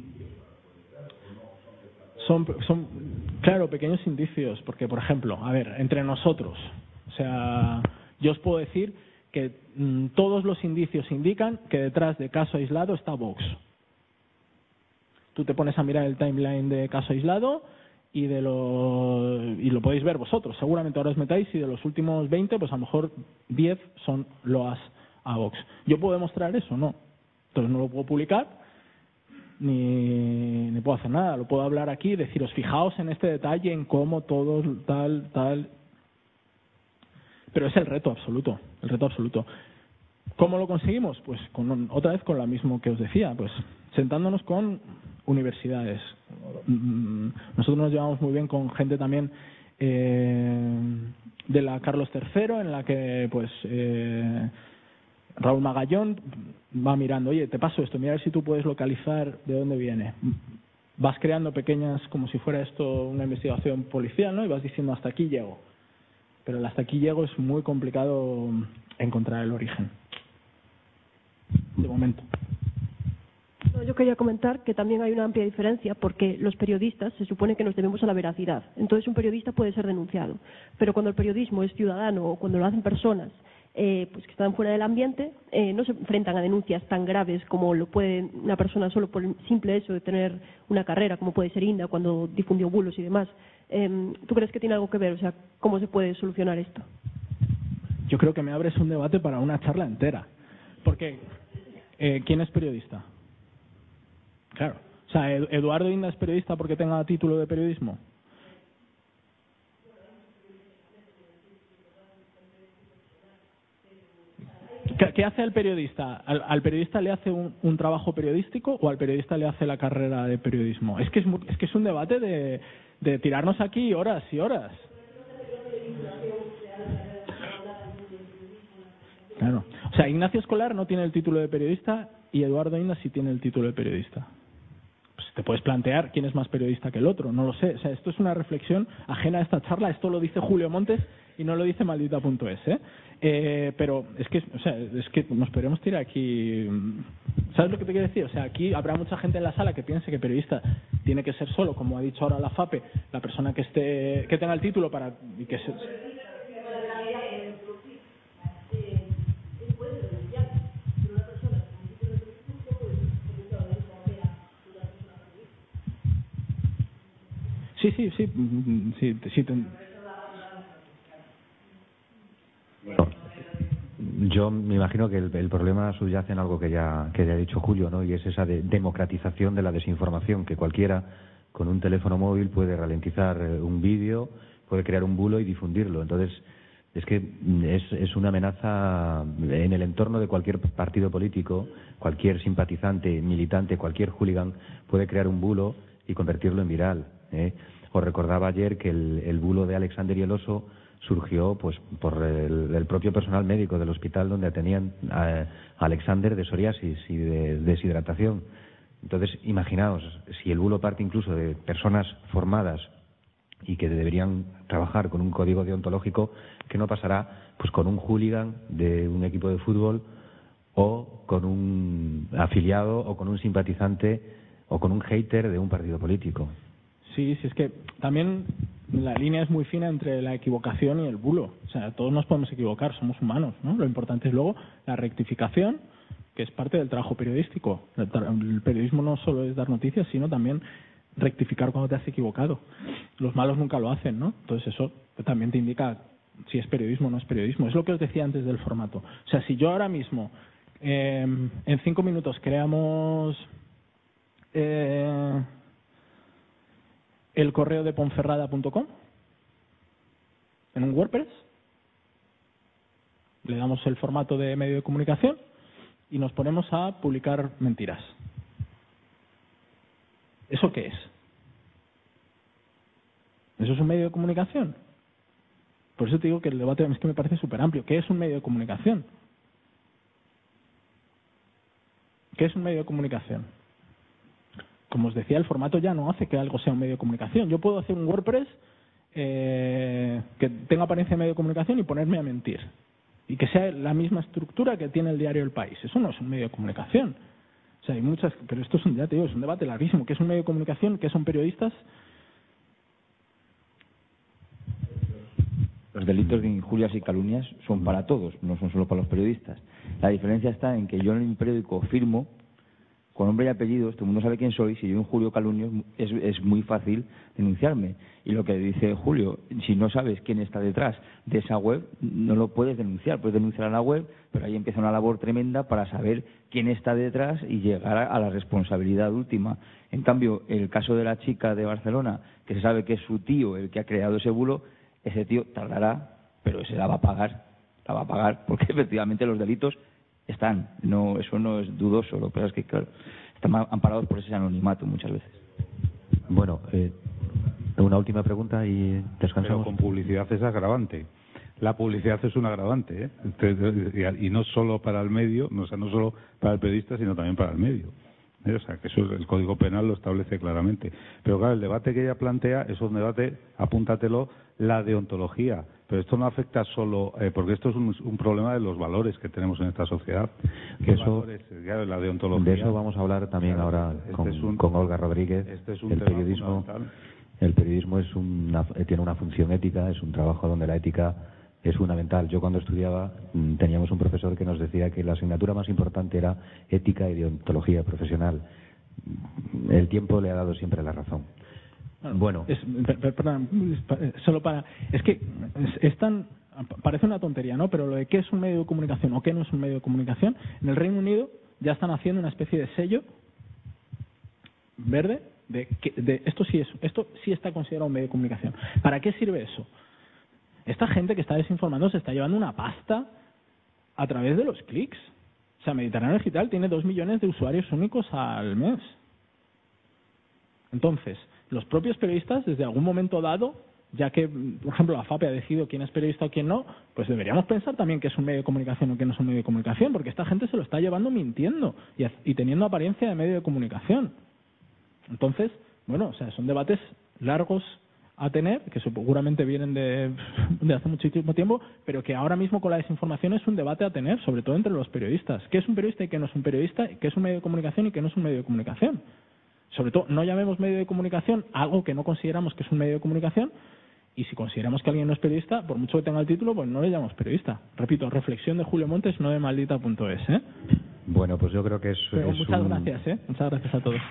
son, claro, pequeños indicios, porque por ejemplo, a ver, entre nosotros, o sea, yo os puedo decir que todos los indicios indican que detrás de Caso Aislado está Vox. Tú te pones a mirar el timeline de Caso Aislado y lo podéis ver vosotros. Seguramente ahora os metáis y de los últimos 20, pues a lo mejor 10 son loas a Vox. ¿Yo puedo demostrar eso? No. Entonces no lo puedo publicar ni puedo hacer nada. Lo puedo hablar aquí y deciros, fijaos en este detalle, en cómo todos tal. Pero es el reto absoluto. ¿Cómo lo conseguimos? Pues otra vez con lo mismo que os decía, pues sentándonos con universidades. Nosotros nos llevamos muy bien con gente también de la Carlos III, en la que pues Raúl Magallón va mirando, oye, te paso esto, mira a ver si tú puedes localizar de dónde viene. Vas creando pequeñas, como si fuera esto una investigación policial, ¿no? Y vas diciendo, hasta aquí llego. Pero el hasta aquí llego es muy complicado encontrar el origen. De momento. Yo quería comentar que también hay una amplia diferencia, porque los periodistas se supone que nos debemos a la veracidad. Entonces un periodista puede ser denunciado, pero cuando el periodismo es ciudadano o cuando lo hacen personas pues que están fuera del ambiente, no se enfrentan a denuncias tan graves como lo puede una persona solo por el simple hecho de tener una carrera, como puede ser Inda cuando difundió bulos y demás. ¿Tú crees que tiene algo que ver? O sea, ¿cómo se puede solucionar esto? Yo creo que me abres un debate para una charla entera. Porque, ¿quién es periodista? Claro. O sea, ¿Eduardo Inda es periodista porque tenga título de periodismo? ¿Qué hace el periodista? ¿Al periodista le hace un trabajo periodístico o al periodista le hace la carrera de periodismo? Es que es un debate de tirarnos aquí horas y horas. Claro. O sea, Ignacio Escolar no tiene el título de periodista y Eduardo Inda sí tiene el título de periodista. Pues te puedes plantear quién es más periodista que el otro, no lo sé. O sea, esto es una reflexión ajena a esta charla. Esto lo dice Julio Montes y no lo dice maldita.es, pero es que nos podemos tirar aquí. ¿Sabes lo que te quiero decir? O sea, aquí habrá mucha gente en la sala que piense que periodista tiene que ser solo, como ha dicho ahora la FAPE, la persona que tenga el título para y que se... Sí. Bueno, yo me imagino que el problema subyace en algo que ya ha dicho Julio, ¿no? Y es esa democratización de la desinformación, que cualquiera con un teléfono móvil puede ralentizar un vídeo, puede crear un bulo y difundirlo. Entonces, es que es una amenaza en el entorno de cualquier partido político, cualquier simpatizante, militante, cualquier hooligan puede crear un bulo y convertirlo en viral, Os recordaba ayer que el bulo de Alexander y el oso surgió pues por el propio personal médico del hospital donde atendían a Alexander de psoriasis y de deshidratación. Entonces, imaginaos, si el bulo parte incluso de personas formadas y que deberían trabajar con un código deontológico, ¿qué no pasará pues con un hooligan de un equipo de fútbol o con un afiliado o con un simpatizante o con un hater de un partido político? Sí, es que también la línea es muy fina entre la equivocación y el bulo. O sea, todos nos podemos equivocar, somos humanos, ¿no? Lo importante es luego la rectificación, que es parte del trabajo periodístico. El periodismo no solo es dar noticias, sino también rectificar cuando te has equivocado. Los malos nunca lo hacen, ¿no? Entonces eso también te indica si es periodismo o no es periodismo. Es lo que os decía antes del formato. O sea, si yo ahora mismo en 5 minutos creamos el correo de Ponferrada.com en un WordPress, le damos el formato de medio de comunicación y nos ponemos a publicar mentiras. ¿Eso qué es? ¿Eso es un medio de comunicación? Por eso te digo que el debate es que me parece súper amplio. ¿Qué es un medio de comunicación? ¿Qué es un medio de comunicación? Como os decía, el formato ya no hace que algo sea un medio de comunicación. Yo puedo hacer un WordPress que tenga apariencia de medio de comunicación y ponerme a mentir. Y que sea la misma estructura que tiene el diario El País. Eso no es un medio de comunicación. O sea, hay muchas... Pero esto es un debate larguísimo. ¿Qué es un medio de comunicación? ¿Qué son periodistas? Los delitos de injurias y calumnias son para todos, no son solo para los periodistas. La diferencia está en que yo en mi periódico firmo con nombre y apellidos, todo el mundo sabe quién soy. Si yo injurio calumnios es muy fácil denunciarme. Y lo que dice Julio, si no sabes quién está detrás de esa web, no lo puedes denunciar. Puedes denunciar a la web, pero ahí empieza una labor tremenda para saber quién está detrás y llegar a la responsabilidad última. En cambio, el caso de la chica de Barcelona, que se sabe que es su tío el que ha creado ese bulo, ese tío tardará, pero se la va a pagar, porque efectivamente los delitos están, no, eso no es dudoso. Lo que pasa es que, claro, están amparados por ese anonimato muchas veces. Bueno, una última pregunta y descansamos. Pero con publicidad es agravante. la publicidad es un agravante, ¿eh? Y no solo para el medio, o sea, no solo para el periodista, sino también para el medio. O sea, que eso el Código Penal lo establece claramente. Pero claro, el debate que ella plantea es un debate, apúntatelo, la deontología. Pero esto no afecta solo, porque esto es un problema de los valores que tenemos en esta sociedad. Que eso, claro, la deontología. De eso vamos a hablar también, claro, ahora con Olga Rodríguez. Este es un el tema periodismo, fundamental. el periodismo tiene una función ética, es un trabajo donde la ética es fundamental. Yo cuando estudiaba teníamos un profesor que nos decía que la asignatura más importante era ética y deontología profesional. El tiempo le ha dado siempre la razón. Bueno, solo para, es que es tan, parece una tontería, ¿no? Pero lo de qué es un medio de comunicación o qué no es un medio de comunicación, en el Reino Unido ya están haciendo una especie de sello verde de esto sí está considerado un medio de comunicación. ¿Para qué sirve eso? Esta gente que está desinformando se está llevando una pasta a través de los clics. O sea, Mediterráneo Digital tiene 2 millones de usuarios únicos al mes. Entonces, los propios periodistas, desde algún momento dado, ya que, por ejemplo, la FAPE ha decidido quién es periodista o quién no, pues deberíamos pensar también qué es un medio de comunicación o qué no es un medio de comunicación, porque esta gente se lo está llevando mintiendo y teniendo apariencia de medio de comunicación. Entonces, bueno, o sea, son debates largos a tener, que seguramente vienen de hace muchísimo tiempo, pero que ahora mismo con la desinformación es un debate a tener, sobre todo entre los periodistas. ¿Qué es un periodista y qué no es un periodista? ¿Qué es un medio de comunicación y qué no es un medio de comunicación? Sobre todo, no llamemos medio de comunicación algo que no consideramos que es un medio de comunicación, y si consideramos que alguien no es periodista, por mucho que tenga el título, pues no le llamamos periodista. Repito, reflexión de Julio Montes, no de maldita.es, ¿eh? Bueno, pues yo creo que muchas gracias, ¿eh? Muchas gracias a todos.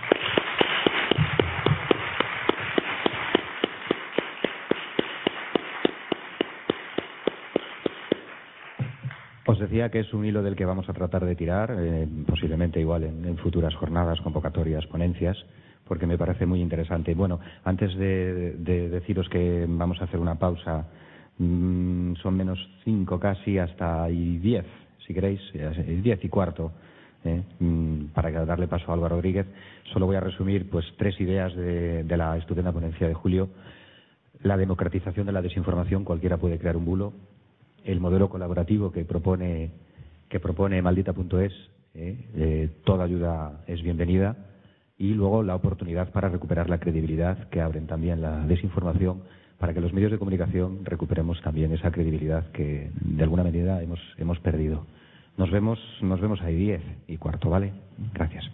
Os decía que es un hilo del que vamos a tratar de tirar, posiblemente igual en futuras jornadas, convocatorias, ponencias, porque me parece muy interesante. Bueno, antes de deciros que vamos a hacer una pausa, son menos 5 casi, hasta 10, si queréis, 10:15, para darle paso a Álvaro Rodríguez. Solo voy a resumir pues 3 ideas de la estupenda ponencia de Julio. La democratización de la desinformación, cualquiera puede crear un bulo. El modelo colaborativo que propone maldita.es, toda ayuda es bienvenida, y luego la oportunidad para recuperar la credibilidad que abren también la desinformación, para que los medios de comunicación recuperemos también esa credibilidad que de alguna medida hemos perdido. Nos vemos ahí 10:15, ¿vale? Gracias.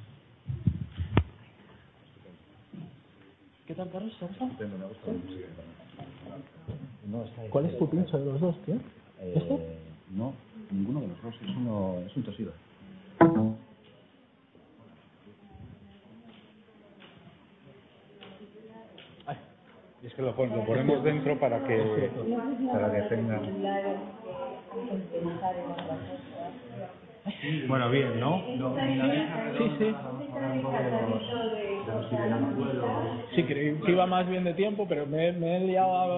¿Qué tal, Carlos? ¿Cuál es tu pincho de los dos, tío? ¿Esto? No, ninguno de los dos, es un Toshiba. Y es que lo ponemos dentro para que tenga. Bueno, bien, ¿no? Sí. Sí, creí que iba más bien de tiempo, pero me he liado a...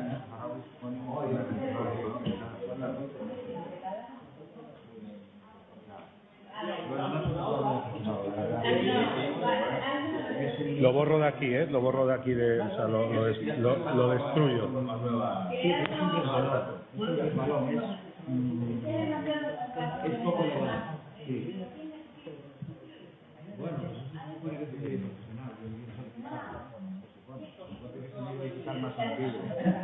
Lo borro de aquí, lo borro de aquí, o sea, lo destruyo. Es poco legal. Sí. Bueno, puede que sea profesional. Yo no sé qué más antiguo.